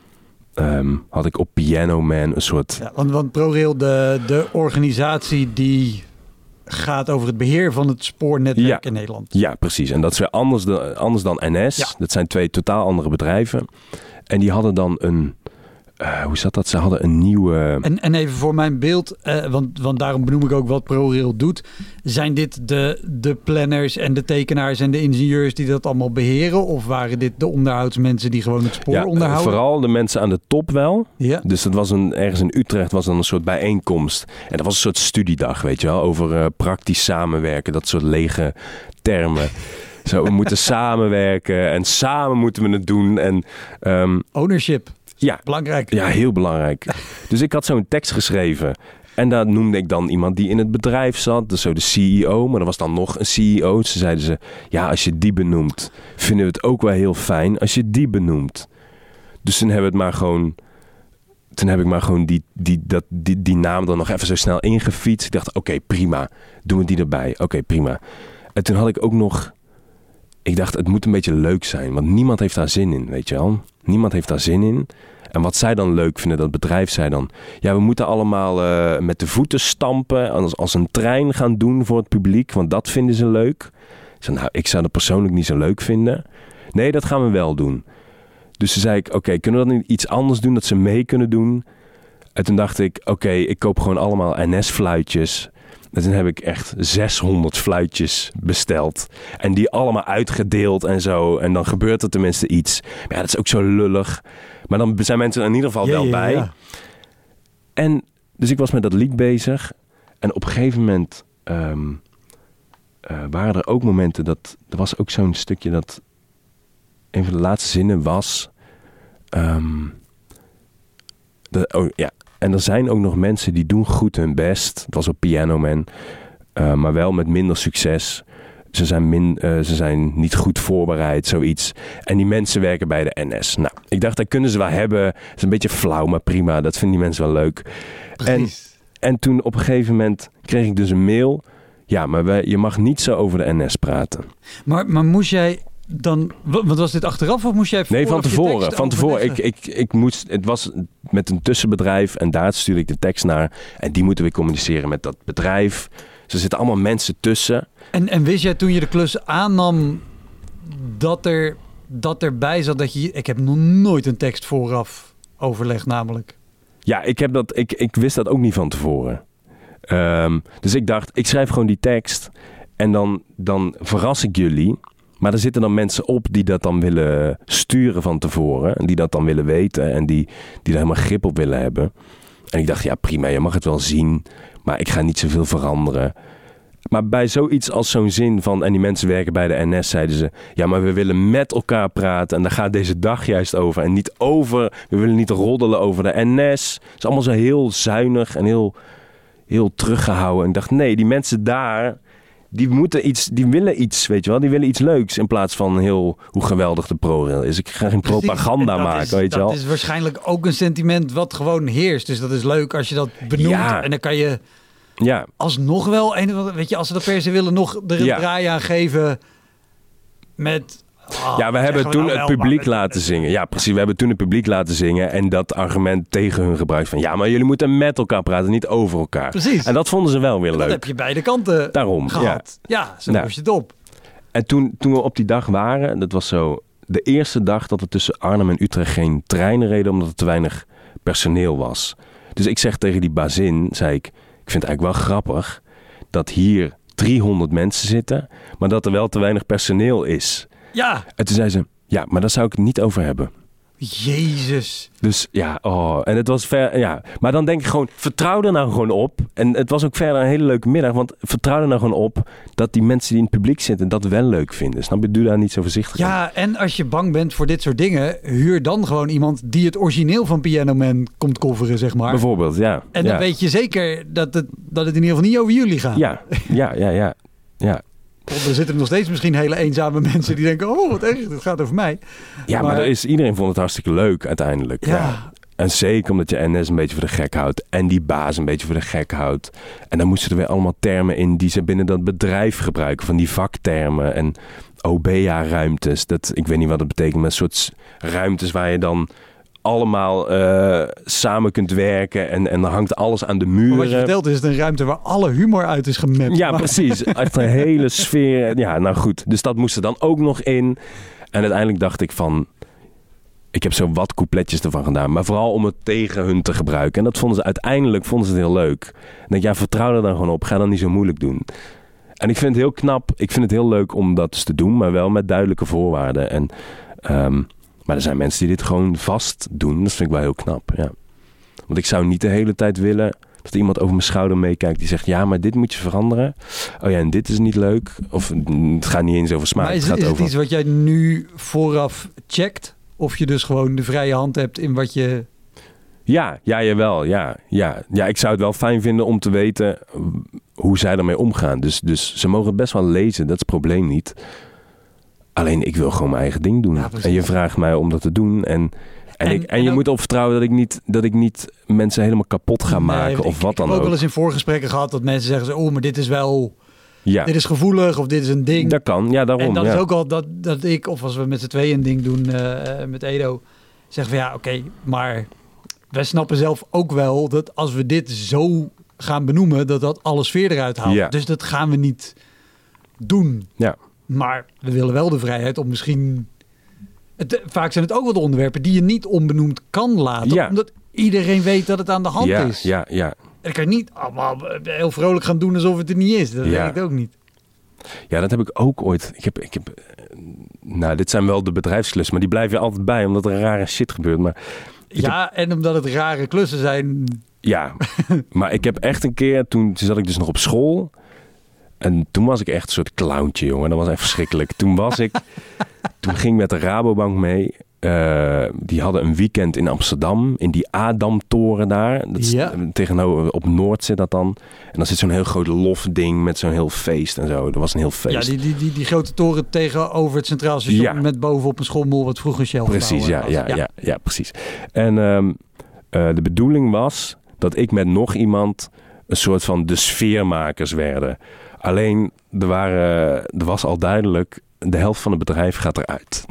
Um, had ik op Piano Man een soort... Ja, want, want ProRail, de, de organisatie die gaat over het beheer van het spoornetwerk ja, in Nederland. Ja, precies. En dat is weer anders, de, anders dan N S. Ja. Dat zijn twee totaal andere bedrijven. En die hadden dan een... Uh, hoe zat dat? Ze hadden een nieuwe... En, en even voor mijn beeld, uh, want, want daarom benoem ik ook wat ProRail doet. Zijn dit de, de planners en de tekenaars en de ingenieurs die dat allemaal beheren? Of waren dit de onderhoudsmensen die gewoon het spoor ja, onderhouden? Vooral de mensen aan de top wel. Ja. Dus dat was een, ergens in Utrecht was dan een soort bijeenkomst. En dat was een soort studiedag, weet je wel. Over uh, praktisch samenwerken, dat soort lege termen. Zo, we moeten samenwerken en samen moeten we het doen. En, um, Ownership. Ja, belangrijk. Ja, heel belangrijk. Dus ik had zo'n tekst geschreven. En daar noemde ik dan iemand die in het bedrijf zat. Dus zo de C E O. Maar er was dan nog een C E O. Ze zeiden ze, ja, als je die benoemt, vinden we het ook wel heel fijn als je die benoemt. Dus toen hebben we het maar gewoon... Toen heb ik maar gewoon die, die, dat, die, die naam dan nog even zo snel ingefietst. Ik dacht, oké, okay, prima. Doen we die erbij. Oké, okay, prima. En toen had ik ook nog... Ik dacht, het moet een beetje leuk zijn. Want niemand heeft daar zin in, weet je wel. Niemand heeft daar zin in. En wat zij dan leuk vinden, dat bedrijf zei dan... Ja, we moeten allemaal uh, met de voeten stampen... Als, als een trein gaan doen voor het publiek. Want dat vinden ze leuk. Ik zei, nou, ik zou dat persoonlijk niet zo leuk vinden. Nee, dat gaan we wel doen. Dus toen zei ik, oké, okay, kunnen we dan iets anders doen... dat ze mee kunnen doen? En toen dacht ik, oké, okay, ik koop gewoon allemaal N S-fluitjes... En toen heb ik echt zeshonderd fluitjes besteld. En die allemaal uitgedeeld en zo. En dan gebeurt er tenminste iets. Maar ja, dat is ook zo lullig. Maar dan zijn mensen er in ieder geval ja, wel ja, bij. Ja. En dus ik was met dat lied bezig. En op een gegeven moment um, uh, waren er ook momenten dat... Er was ook zo'n stukje dat... Een van de laatste zinnen was... Um, de, oh ja... En er zijn ook nog mensen die doen goed hun best. Het was op Piano Man. Uh, maar wel met minder succes. Ze zijn, min, uh, ze zijn niet goed voorbereid, zoiets. En die mensen werken bij de N S. Nou, ik dacht, dat kunnen ze wel hebben. Het is een beetje flauw, maar prima. Dat vinden die mensen wel leuk. En, en toen op een gegeven moment kreeg ik dus een mail. Ja, maar wij, je mag niet zo over de N S praten. Maar, maar moest jij... Dan, wat was dit achteraf of moest jij Nee, van tevoren. Van tevoren. Ik, ik, ik moest, het was met een tussenbedrijf en daar stuurde ik de tekst naar. En die moeten we communiceren met dat bedrijf. Dus er zitten allemaal mensen tussen. En, en wist jij toen je de klus aannam dat er dat erbij zat dat je... Ik heb nog nooit een tekst vooraf overlegd namelijk. Ja, ik, heb dat, ik, ik wist dat ook niet van tevoren. Um, dus ik dacht, ik schrijf gewoon die tekst en dan, dan verras ik jullie... Maar er zitten dan mensen op die dat dan willen sturen van tevoren. En die dat dan willen weten. En die, die er helemaal grip op willen hebben. En ik dacht, ja prima, je mag het wel zien. Maar ik ga niet zoveel veranderen. Maar bij zoiets als zo'n zin van... En die mensen werken bij de N S, zeiden ze... Ja, maar we willen met elkaar praten. En daar gaat deze dag juist over. En niet over... We willen niet roddelen over de N S. Het is allemaal zo heel zuinig en heel, heel teruggehouden. En ik dacht, nee, die mensen daar... Die moeten iets, die willen iets, weet je wel. Die willen iets leuks in plaats van heel hoe geweldig de ProRail is. Ik ga geen propaganda maken, is, weet je wel. Dat is waarschijnlijk ook een sentiment wat gewoon heerst. Dus dat is leuk als je dat benoemt. Ja. En dan kan je ja. alsnog wel, een, weet je, als ze dat per se willen, nog er een ja. draai aan geven met... Oh, ja, we hebben we toen nou het publiek met, laten met, zingen. Ja, precies. We hebben toen het publiek laten zingen en dat argument tegen hun gebruikt van ja, maar jullie moeten met elkaar praten, niet over elkaar. Precies. En dat vonden ze wel weer en leuk. Dat heb je beide kanten Daarom, gehad. Ja, ja zo nou. was je het op. En toen, toen we op die dag waren, dat was zo de eerste dag dat er tussen Arnhem en Utrecht geen treinen reden omdat er te weinig personeel was. Dus ik zeg tegen die bazin, zei ik, ik vind het eigenlijk wel grappig dat hier driehonderd mensen zitten, maar dat er wel te weinig personeel is. Ja. En toen zei ze, ja, maar daar zou ik het niet over hebben. Jezus. Dus ja, oh, en het was ver, ja. Maar dan denk ik gewoon, vertrouw er nou gewoon op. En het was ook verder een hele leuke middag, want vertrouw er nou gewoon op dat die mensen die in het publiek zitten dat wel leuk vinden. Snap je? Doe daar niet zo voorzichtig Ja, aan. En als je bang bent voor dit soort dingen, huur dan gewoon iemand die het origineel van Piano Man komt coveren, zeg maar. Bijvoorbeeld, ja. En dan ja. weet je zeker dat het, dat het in ieder geval niet over jullie gaat. Ja, ja, ja, ja. ja. Want er zitten nog steeds misschien hele eenzame mensen die denken, oh wat erg, het gaat over mij. Ja, maar, maar er is, iedereen vond het hartstikke leuk uiteindelijk. Ja. ja. En zeker omdat je N S een beetje voor de gek houdt en die baas een beetje voor de gek houdt. En dan moesten er weer allemaal termen in die ze binnen dat bedrijf gebruiken, van die vaktermen en O B A-ruimtes. Dat, ik weet niet wat dat betekent, maar een soort ruimtes waar je dan allemaal uh, samen kunt werken en, en dan hangt alles aan de muren. Maar wat je vertelt is het een ruimte waar alle humor uit is gemapt. Ja, maar... precies. Echt een hele sfeer. Ja, nou goed. Dus dat moest er dan ook nog in. En uiteindelijk dacht ik van, ik heb zo wat coupletjes ervan gedaan, maar vooral om het tegen hun te gebruiken. En dat vonden ze uiteindelijk vonden ze het heel leuk. En denk ja, vertrouw er dan gewoon op. Ga dan niet zo moeilijk doen. En ik vind het heel knap. Ik vind het heel leuk om dat dus te doen, maar wel met duidelijke voorwaarden. En um, Maar er zijn mensen die dit gewoon vast doen. Dat vind ik wel heel knap, ja. Want ik zou niet de hele tijd willen dat iemand over mijn schouder meekijkt die zegt, ja, maar dit moet je veranderen. Oh ja, en dit is niet leuk. Of het gaat niet eens over smaak. Maar is, het gaat is het over... iets wat jij nu vooraf checkt? Of je dus gewoon de vrije hand hebt in wat je... Ja, ja, jawel, ja, ja. Ja, ik zou het wel fijn vinden om te weten hoe zij ermee omgaan. Dus, dus ze mogen het best wel lezen, dat is het probleem niet. Alleen ik wil gewoon mijn eigen ding doen. Ja, en je vraagt mij om dat te doen. En, en, en, ik, en, en je ook... moet op vertrouwen dat ik, niet, dat ik niet mensen helemaal kapot ga nee, maken of ik, wat dan ook. Ik heb ook wel eens in voorgesprekken gehad dat mensen zeggen, oh, maar dit is wel... Ja. Dit is gevoelig of dit is een ding. Dat kan, ja, daarom. En dat ja. is ook al dat, dat ik, of als we met z'n tweeën een ding doen uh, met Edo, zeggen van ja, oké, okay, maar wij snappen zelf ook wel dat als we dit zo gaan benoemen, dat dat alle sfeer eruit haalt. Ja. Dus dat gaan we niet doen. Ja. Maar we willen wel de vrijheid om misschien... Het, vaak zijn het ook wel de onderwerpen die je niet onbenoemd kan laten. Ja. Omdat iedereen weet dat het aan de hand ja, is. Ja, ja. En ik kan niet allemaal heel vrolijk gaan doen alsof het er niet is. Dat ja. weet ik ook niet. Ja, dat heb ik ook ooit. Ik heb, ik heb, nou, dit zijn wel de bedrijfsklussen, maar die blijven altijd bij omdat er rare shit gebeurt. Maar ja, heb... en omdat het rare klussen zijn. Ja, maar ik heb echt een keer, toen zat ik dus nog op school. En toen was ik echt een soort clowntje, jongen. Dat was echt verschrikkelijk. Toen was ik... toen ging ik met de Rabobank mee. Uh, die hadden een weekend in Amsterdam. In die Adamtoren daar. Dat ja. Tegenover, op Noord zit dat dan. En dan zit zo'n heel groot lofding met zo'n heel feest en zo. Dat was een heel feest. Ja, die, die, die, die grote toren tegenover het Centraal Station. Ja. Met bovenop een schommel wat vroeger Shell Precies, ja, ja, ja, ja, ja, precies. En um, uh, de bedoeling was dat ik met nog iemand een soort van de sfeermakers werden. Alleen, er, waren, er was al duidelijk, de helft van het bedrijf gaat eruit.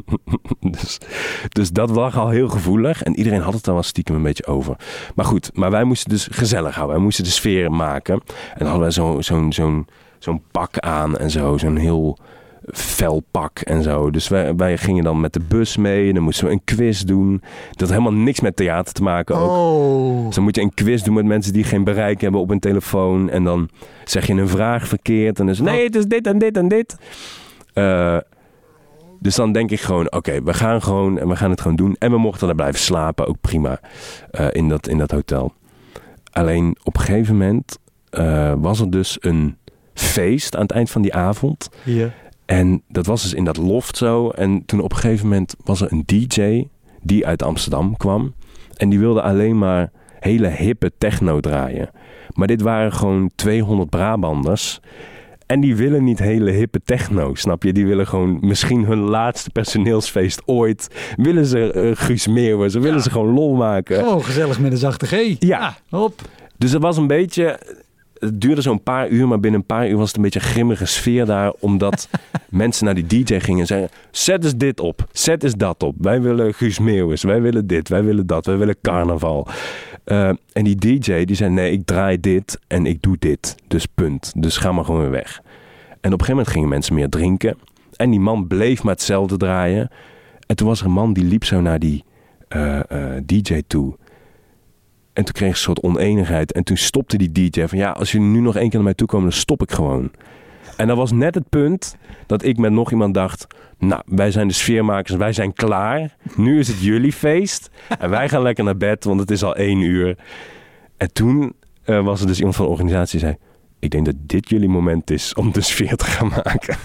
dus, dus dat lag al heel gevoelig. En iedereen had het dan wel stiekem een beetje over. Maar goed, maar wij moesten dus gezellig houden. Wij moesten de sfeer maken. En dan hadden wij zo, zo'n, zo'n, zo'n pak aan en zo. Zo'n heel fel pak en zo. Dus wij, wij gingen dan met de bus mee. En dan moesten we een quiz doen. Dat had helemaal niks met theater te maken ook. Oh. Dus dan moet je een quiz doen met mensen die geen bereik hebben op een telefoon. En dan zeg je een vraag verkeerd. En dan is nee, het is dit en dit en dit. Uh, dus dan denk ik gewoon, oké, okay, we gaan gewoon en we gaan het gewoon doen. En we mochten daar blijven slapen, ook prima, uh, in, dat, in dat hotel. Alleen op een gegeven moment uh, was er dus een feest aan het eind van die avond. Ja. En dat was dus in dat loft zo. En toen op een gegeven moment was er een D J die uit Amsterdam kwam. En die wilde alleen maar hele hippe techno draaien. Maar dit waren gewoon tweehonderd Brabanders. En die willen niet hele hippe techno, snap je? Die willen gewoon misschien hun laatste personeelsfeest ooit. Willen ze uh, Guus Meeuwers, ze willen ja. ze gewoon lol maken. Gewoon gezellig met een zachte G. Ja. ja hop. Dus het was een beetje... Het duurde zo'n paar uur, maar binnen een paar uur was het een beetje een grimmige sfeer daar. Omdat mensen naar die D J gingen en zeiden... Zet eens dit op, zet eens dat op. Wij willen Guus Meeuwis, wij willen dit, wij willen dat, wij willen carnaval. Uh, en die D J die zei, nee, ik draai dit en ik doe dit. Dus punt. Dus ga maar gewoon weer weg. En op een gegeven moment gingen mensen meer drinken. En die man bleef maar hetzelfde draaien. En toen was er een man die liep zo naar die uh, uh, D J toe. En toen kreeg ik een soort oneenigheid. En toen stopte die D J van... ja, als jullie nu nog één keer naar mij toe komen... dan stop ik gewoon. En dat was net het punt... dat ik met nog iemand dacht... nou, wij zijn de sfeermakers, wij zijn klaar. Nu is het jullie feest. En wij gaan lekker naar bed, want het is al één uur. En toen uh, was er dus iemand van de organisatie die zei... ik denk dat dit jullie moment is om de sfeer te gaan maken.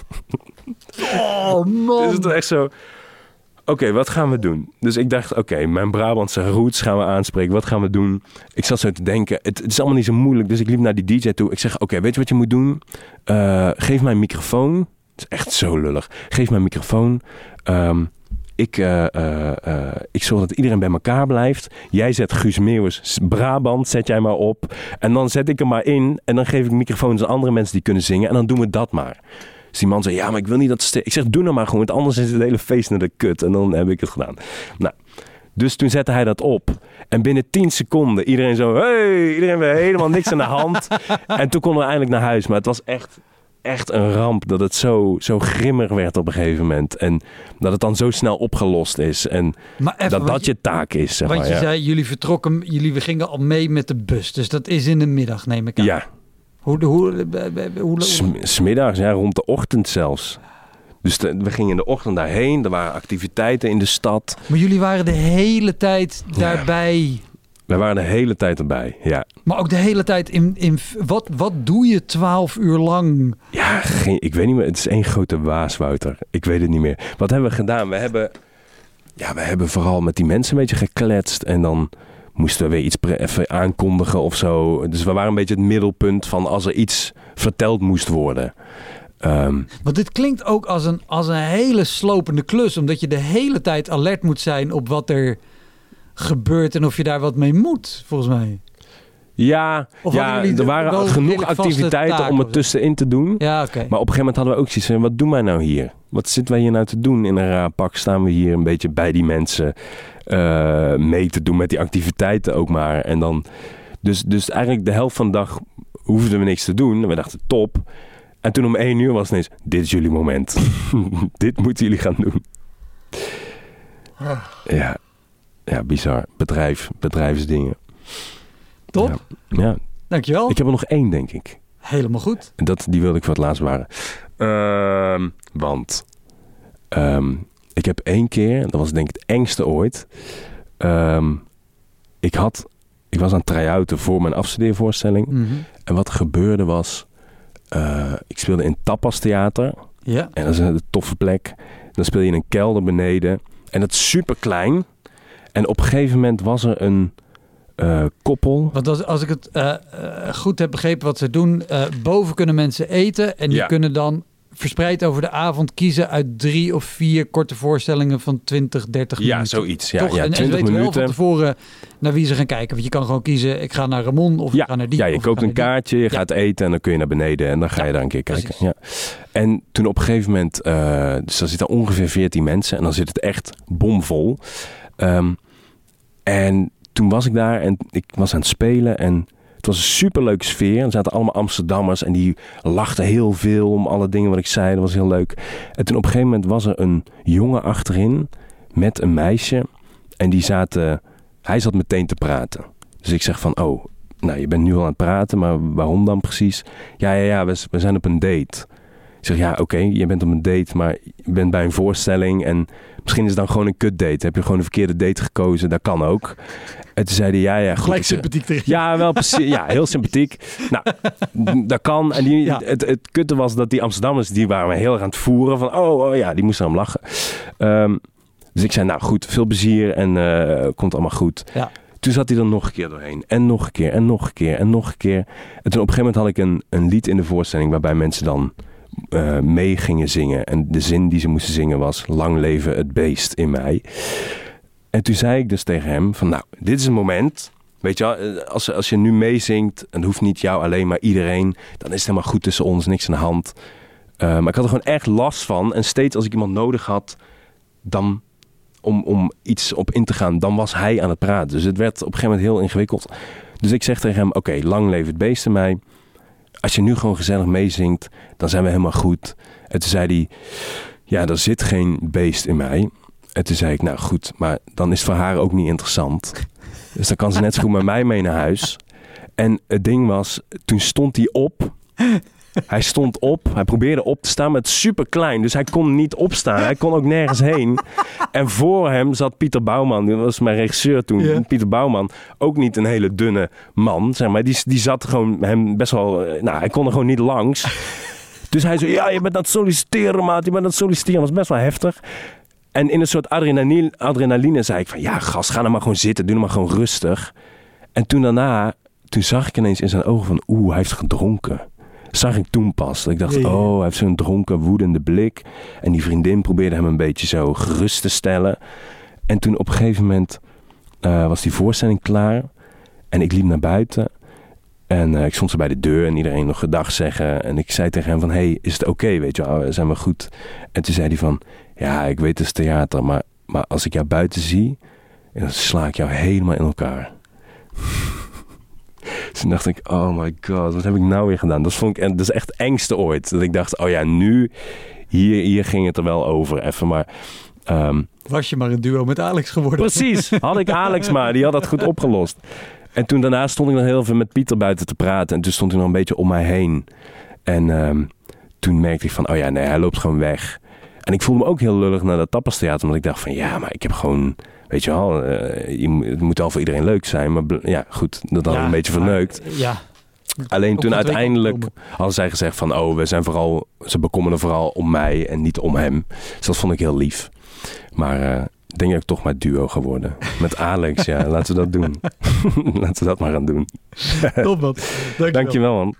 Oh, man. Dus het was echt zo... Oké, okay, wat gaan we doen? Dus ik dacht, oké, okay, mijn Brabantse roots gaan we aanspreken. Wat gaan we doen? Ik zat zo te denken, het, het is allemaal niet zo moeilijk. Dus ik liep naar die D J toe. Ik zeg, oké, okay, weet je wat je moet doen? Uh, geef mij een microfoon. Het is echt zo lullig. Geef mij een microfoon. Um, ik, uh, uh, uh, ik zorg dat iedereen bij elkaar blijft. Jij zet Guus Meeuwis, Brabant, zet jij maar op. En dan zet ik hem maar in. En dan geef ik microfoons aan andere mensen die kunnen zingen. En dan doen we dat maar. Dus die man zei, ja, maar ik wil niet dat... Ste- ik zeg, doe nou maar gewoon, want anders is het hele feest naar de kut. En dan heb ik het gedaan. Nou, dus toen zette hij dat op. En binnen tien seconden, iedereen zo... Hey, iedereen weer helemaal niks aan de hand. En toen konden we eindelijk naar huis. Maar het was echt, echt een ramp dat het zo, zo grimmig werd op een gegeven moment. En dat het dan zo snel opgelost is. En even, dat dat je, je taak is, zeg want maar. Want je ja. zei, jullie vertrokken... Jullie gingen al mee met de bus. Dus dat is in de middag, neem ik aan. Ja. Hoe, hoe, hoe, hoe... Sm- smiddags, ja, rond de ochtend zelfs. Dus de, we gingen in de ochtend daarheen. Er waren activiteiten in de stad. Maar jullie waren de hele tijd daarbij. Ja. Wij waren de hele tijd erbij, ja. Maar ook de hele tijd in... in wat, wat doe je twaalf uur lang? Ja, geen, ik weet niet meer. Het is één grote waas, Wouter. Ik weet het niet meer. Wat hebben we gedaan? We hebben, ja, we hebben vooral met die mensen een beetje gekletst. En dan... moesten we weer iets pre- even aankondigen of zo. Dus we waren een beetje het middelpunt van als er iets verteld moest worden. Um, Want dit klinkt ook als een, als een hele slopende klus. Omdat je de hele tijd alert moet zijn op wat er gebeurt. En of je daar wat mee moet, volgens mij. Ja, ja er waren genoeg activiteiten om er tussenin te doen. Ja, okay. Maar op een gegeven moment hadden we ook zoiets van... wat doen wij nou hier? Wat zitten wij hier nou te doen? In een raar pak staan we hier een beetje bij die mensen... Uh, mee te doen met die activiteiten ook maar. En dan, dus, dus eigenlijk de helft van de dag hoefden we niks te doen. En we dachten top. En toen om één uur was het ineens... dit is jullie moment. Dit moeten jullie gaan doen. Ja, ja bizar. Bedrijf, bedrijfsdingen. Top. Ja. ja. Dankjewel. Ik heb er nog één, denk ik. Helemaal goed. Dat, die wilde ik voor het laatst bewaren. Uh, want... Um, ik heb één keer, dat was denk ik het engste ooit. Um, ik had, ik was aan het try-outen voor mijn afstudeervoorstelling. Mm-hmm. En wat er gebeurde was, uh, ik speelde in Tapas Theater. Ja. En dat is een toffe plek. Dan speel je in een kelder beneden. En dat is super klein. En op een gegeven moment was er een uh, koppel. Want als, als ik het uh, uh, goed heb begrepen wat ze doen. Uh, boven kunnen mensen eten. En die ja. kunnen dan... verspreid over de avond kiezen uit drie of vier korte voorstellingen van twintig, dertig minuten. Ja, zoiets. Ja, Toch? ja, en, twintig en ze weten minuten. wel van tevoren naar wie ze gaan kijken. Want je kan gewoon kiezen, ik ga naar Ramon of ja, ik ga naar die. Ja, je of koopt een kaartje, je ja. gaat eten en dan kun je naar beneden. En dan ga ja, je daar een keer kijken. precies. Ja. En toen op een gegeven moment, uh, dus daar zitten ongeveer veertien mensen. En dan zit het echt bomvol. Um, en toen was ik daar en ik was aan het spelen en... Het was een superleuke sfeer. Er zaten allemaal Amsterdammers en die lachten heel veel om alle dingen wat ik zei. Dat was heel leuk. En toen op een gegeven moment was er een jongen achterin met een meisje. En die zaten, hij zat meteen te praten. Dus ik zeg van, oh, nou je bent nu al aan het praten, maar waarom dan precies? Ja, ja, ja, we, we zijn op een date. Ik zeg, ja, oké, okay, je bent op een date, maar je bent bij een voorstelling en misschien is het dan gewoon een kut date. Heb je gewoon een verkeerde date gekozen? Dat kan ook. En toen zeiden ja, ja, goed. Gelijk sympathiek tegen je. Ja, wel precies. Ja, heel sympathiek. Nou, dat kan. En die, ja. het, het kutte was dat die Amsterdammers, die waren me heel erg aan het voeren. Van, oh, oh ja, die moesten erom lachen. Um, dus ik zei, nou goed, veel plezier en uh, komt allemaal goed. Ja. Toen zat hij er nog een keer doorheen. En nog een keer, en nog een keer, en nog een keer. En toen op een gegeven moment had ik een, een lied in de voorstelling waarbij mensen dan uh, mee gingen zingen. En de zin die ze moesten zingen was: lang leven het beest in mij. En toen zei ik dus tegen hem van, nou, dit is een moment. Weet je wel, als, als je nu meezingt, en het hoeft niet jou alleen, maar iedereen, dan is het helemaal goed tussen ons, niks aan de hand. Uh, maar ik had er gewoon echt last van. En steeds als ik iemand nodig had, dan om, om iets op in te gaan, dan was hij aan het praten. Dus het werd op een gegeven moment heel ingewikkeld. Dus ik zeg tegen hem, oké, okay, lang leven het beest in mij. Als je nu gewoon gezellig meezingt, dan zijn we helemaal goed. En toen zei hij, ja, er zit geen beest in mij. En toen zei ik, nou goed, maar dan is het voor haar ook niet interessant. Dus dan kan ze net zo goed met mij mee naar huis. En het ding was, toen stond hij op. Hij stond op, hij probeerde op te staan, maar het is super klein. Dus hij kon niet opstaan, hij kon ook nergens heen. En voor hem zat Pieter Bouwman, die was mijn regisseur toen. Yeah. Pieter Bouwman, ook niet een hele dunne man, zeg maar. Die, die zat gewoon hem best wel, nou, hij kon er gewoon niet langs. Dus hij zei, ja, je bent aan het solliciteren, maat, je bent aan het solliciteren. Dat was best wel heftig. En in een soort adrenaline, adrenaline zei ik van, ja gast, ga nou maar gewoon zitten, doe nou maar gewoon rustig. En toen daarna, toen zag ik ineens in zijn ogen van, oeh, hij heeft gedronken. Zag ik toen pas. Dat ik dacht, yeah. oh, hij heeft zo'n dronken, woedende blik. En die vriendin probeerde hem een beetje zo gerust te stellen. En toen op een gegeven moment uh, was die voorstelling klaar. En ik liep naar buiten. En uh, ik stond zo bij de deur en iedereen nog gedag zeggen. En ik zei tegen hem van, hey, is het oké, okay, weet je wel, zijn we goed? En toen zei hij van, ja, ik weet het is theater, maar, maar als ik jou buiten zie, dan sla ik jou helemaal in elkaar. Dus toen dacht ik, oh my god, wat heb ik nou weer gedaan? Dat vond ik, dat is echt het engste ooit. Dat ik dacht, oh ja, nu, hier, hier ging het er wel over even, maar... Um, Was je maar een duo met Alex geworden? Precies, had ik Alex maar, die had dat goed opgelost. En toen daarna stond ik nog heel veel met Pieter buiten te praten. En toen stond hij nog een beetje om mij heen. En um, toen merkte ik van, oh ja, nee, hij loopt gewoon weg. En ik voelde me ook heel lullig naar dat Tapastheater. Omdat ik dacht van, ja, maar ik heb gewoon... Weet je wel, uh, je moet, het moet wel voor iedereen leuk zijn. Maar ja, goed, dat had ja, een beetje verneukt. Maar, ja. Alleen toen uiteindelijk hadden zij gezegd van... Oh, we zijn vooral, ze bekommeren vooral om mij en niet om hem. Dus dat vond ik heel lief. Maar uh, ik denk dat ik toch maar duo geworden. Met Alex, ja, laten we dat doen. Laten we dat maar gaan doen. Top, man. Dankjewel. Dankjewel, man.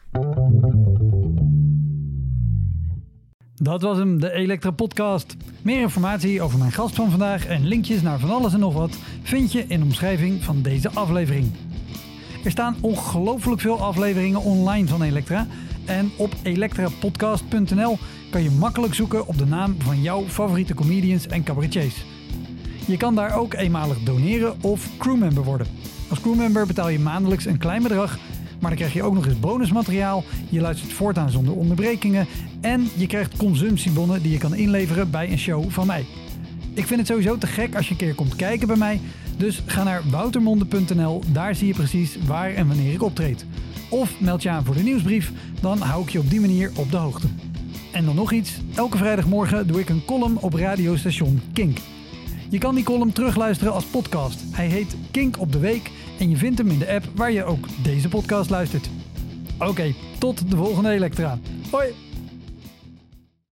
Dat was hem, de Elektra Podcast. Meer informatie over mijn gast van vandaag en linkjes naar van alles en nog wat vind je in de omschrijving van deze aflevering. Er staan ongelooflijk veel afleveringen online van Elektra. En op elektra podcast punt n l kan je makkelijk zoeken op de naam van jouw favoriete comedians en cabaretiers. Je kan daar ook eenmalig doneren of crewmember worden. Als crewmember betaal je maandelijks een klein bedrag, maar dan krijg je ook nog eens bonusmateriaal. Je luistert voortaan zonder onderbrekingen en je krijgt consumptiebonnen die je kan inleveren bij een show van mij. Ik vind het sowieso te gek als je een keer komt kijken bij mij. Dus ga naar woutermonde punt n l, daar zie je precies waar en wanneer ik optreed. Of meld je aan voor de nieuwsbrief, dan hou ik je op die manier op de hoogte. En dan nog iets, elke vrijdagmorgen doe ik een column op radiostation Kink. Je kan die column terugluisteren als podcast. Hij heet Kink op de Week en je vindt hem in de app waar je ook deze podcast luistert. Oké, okay, tot de volgende Elektra. Hoi!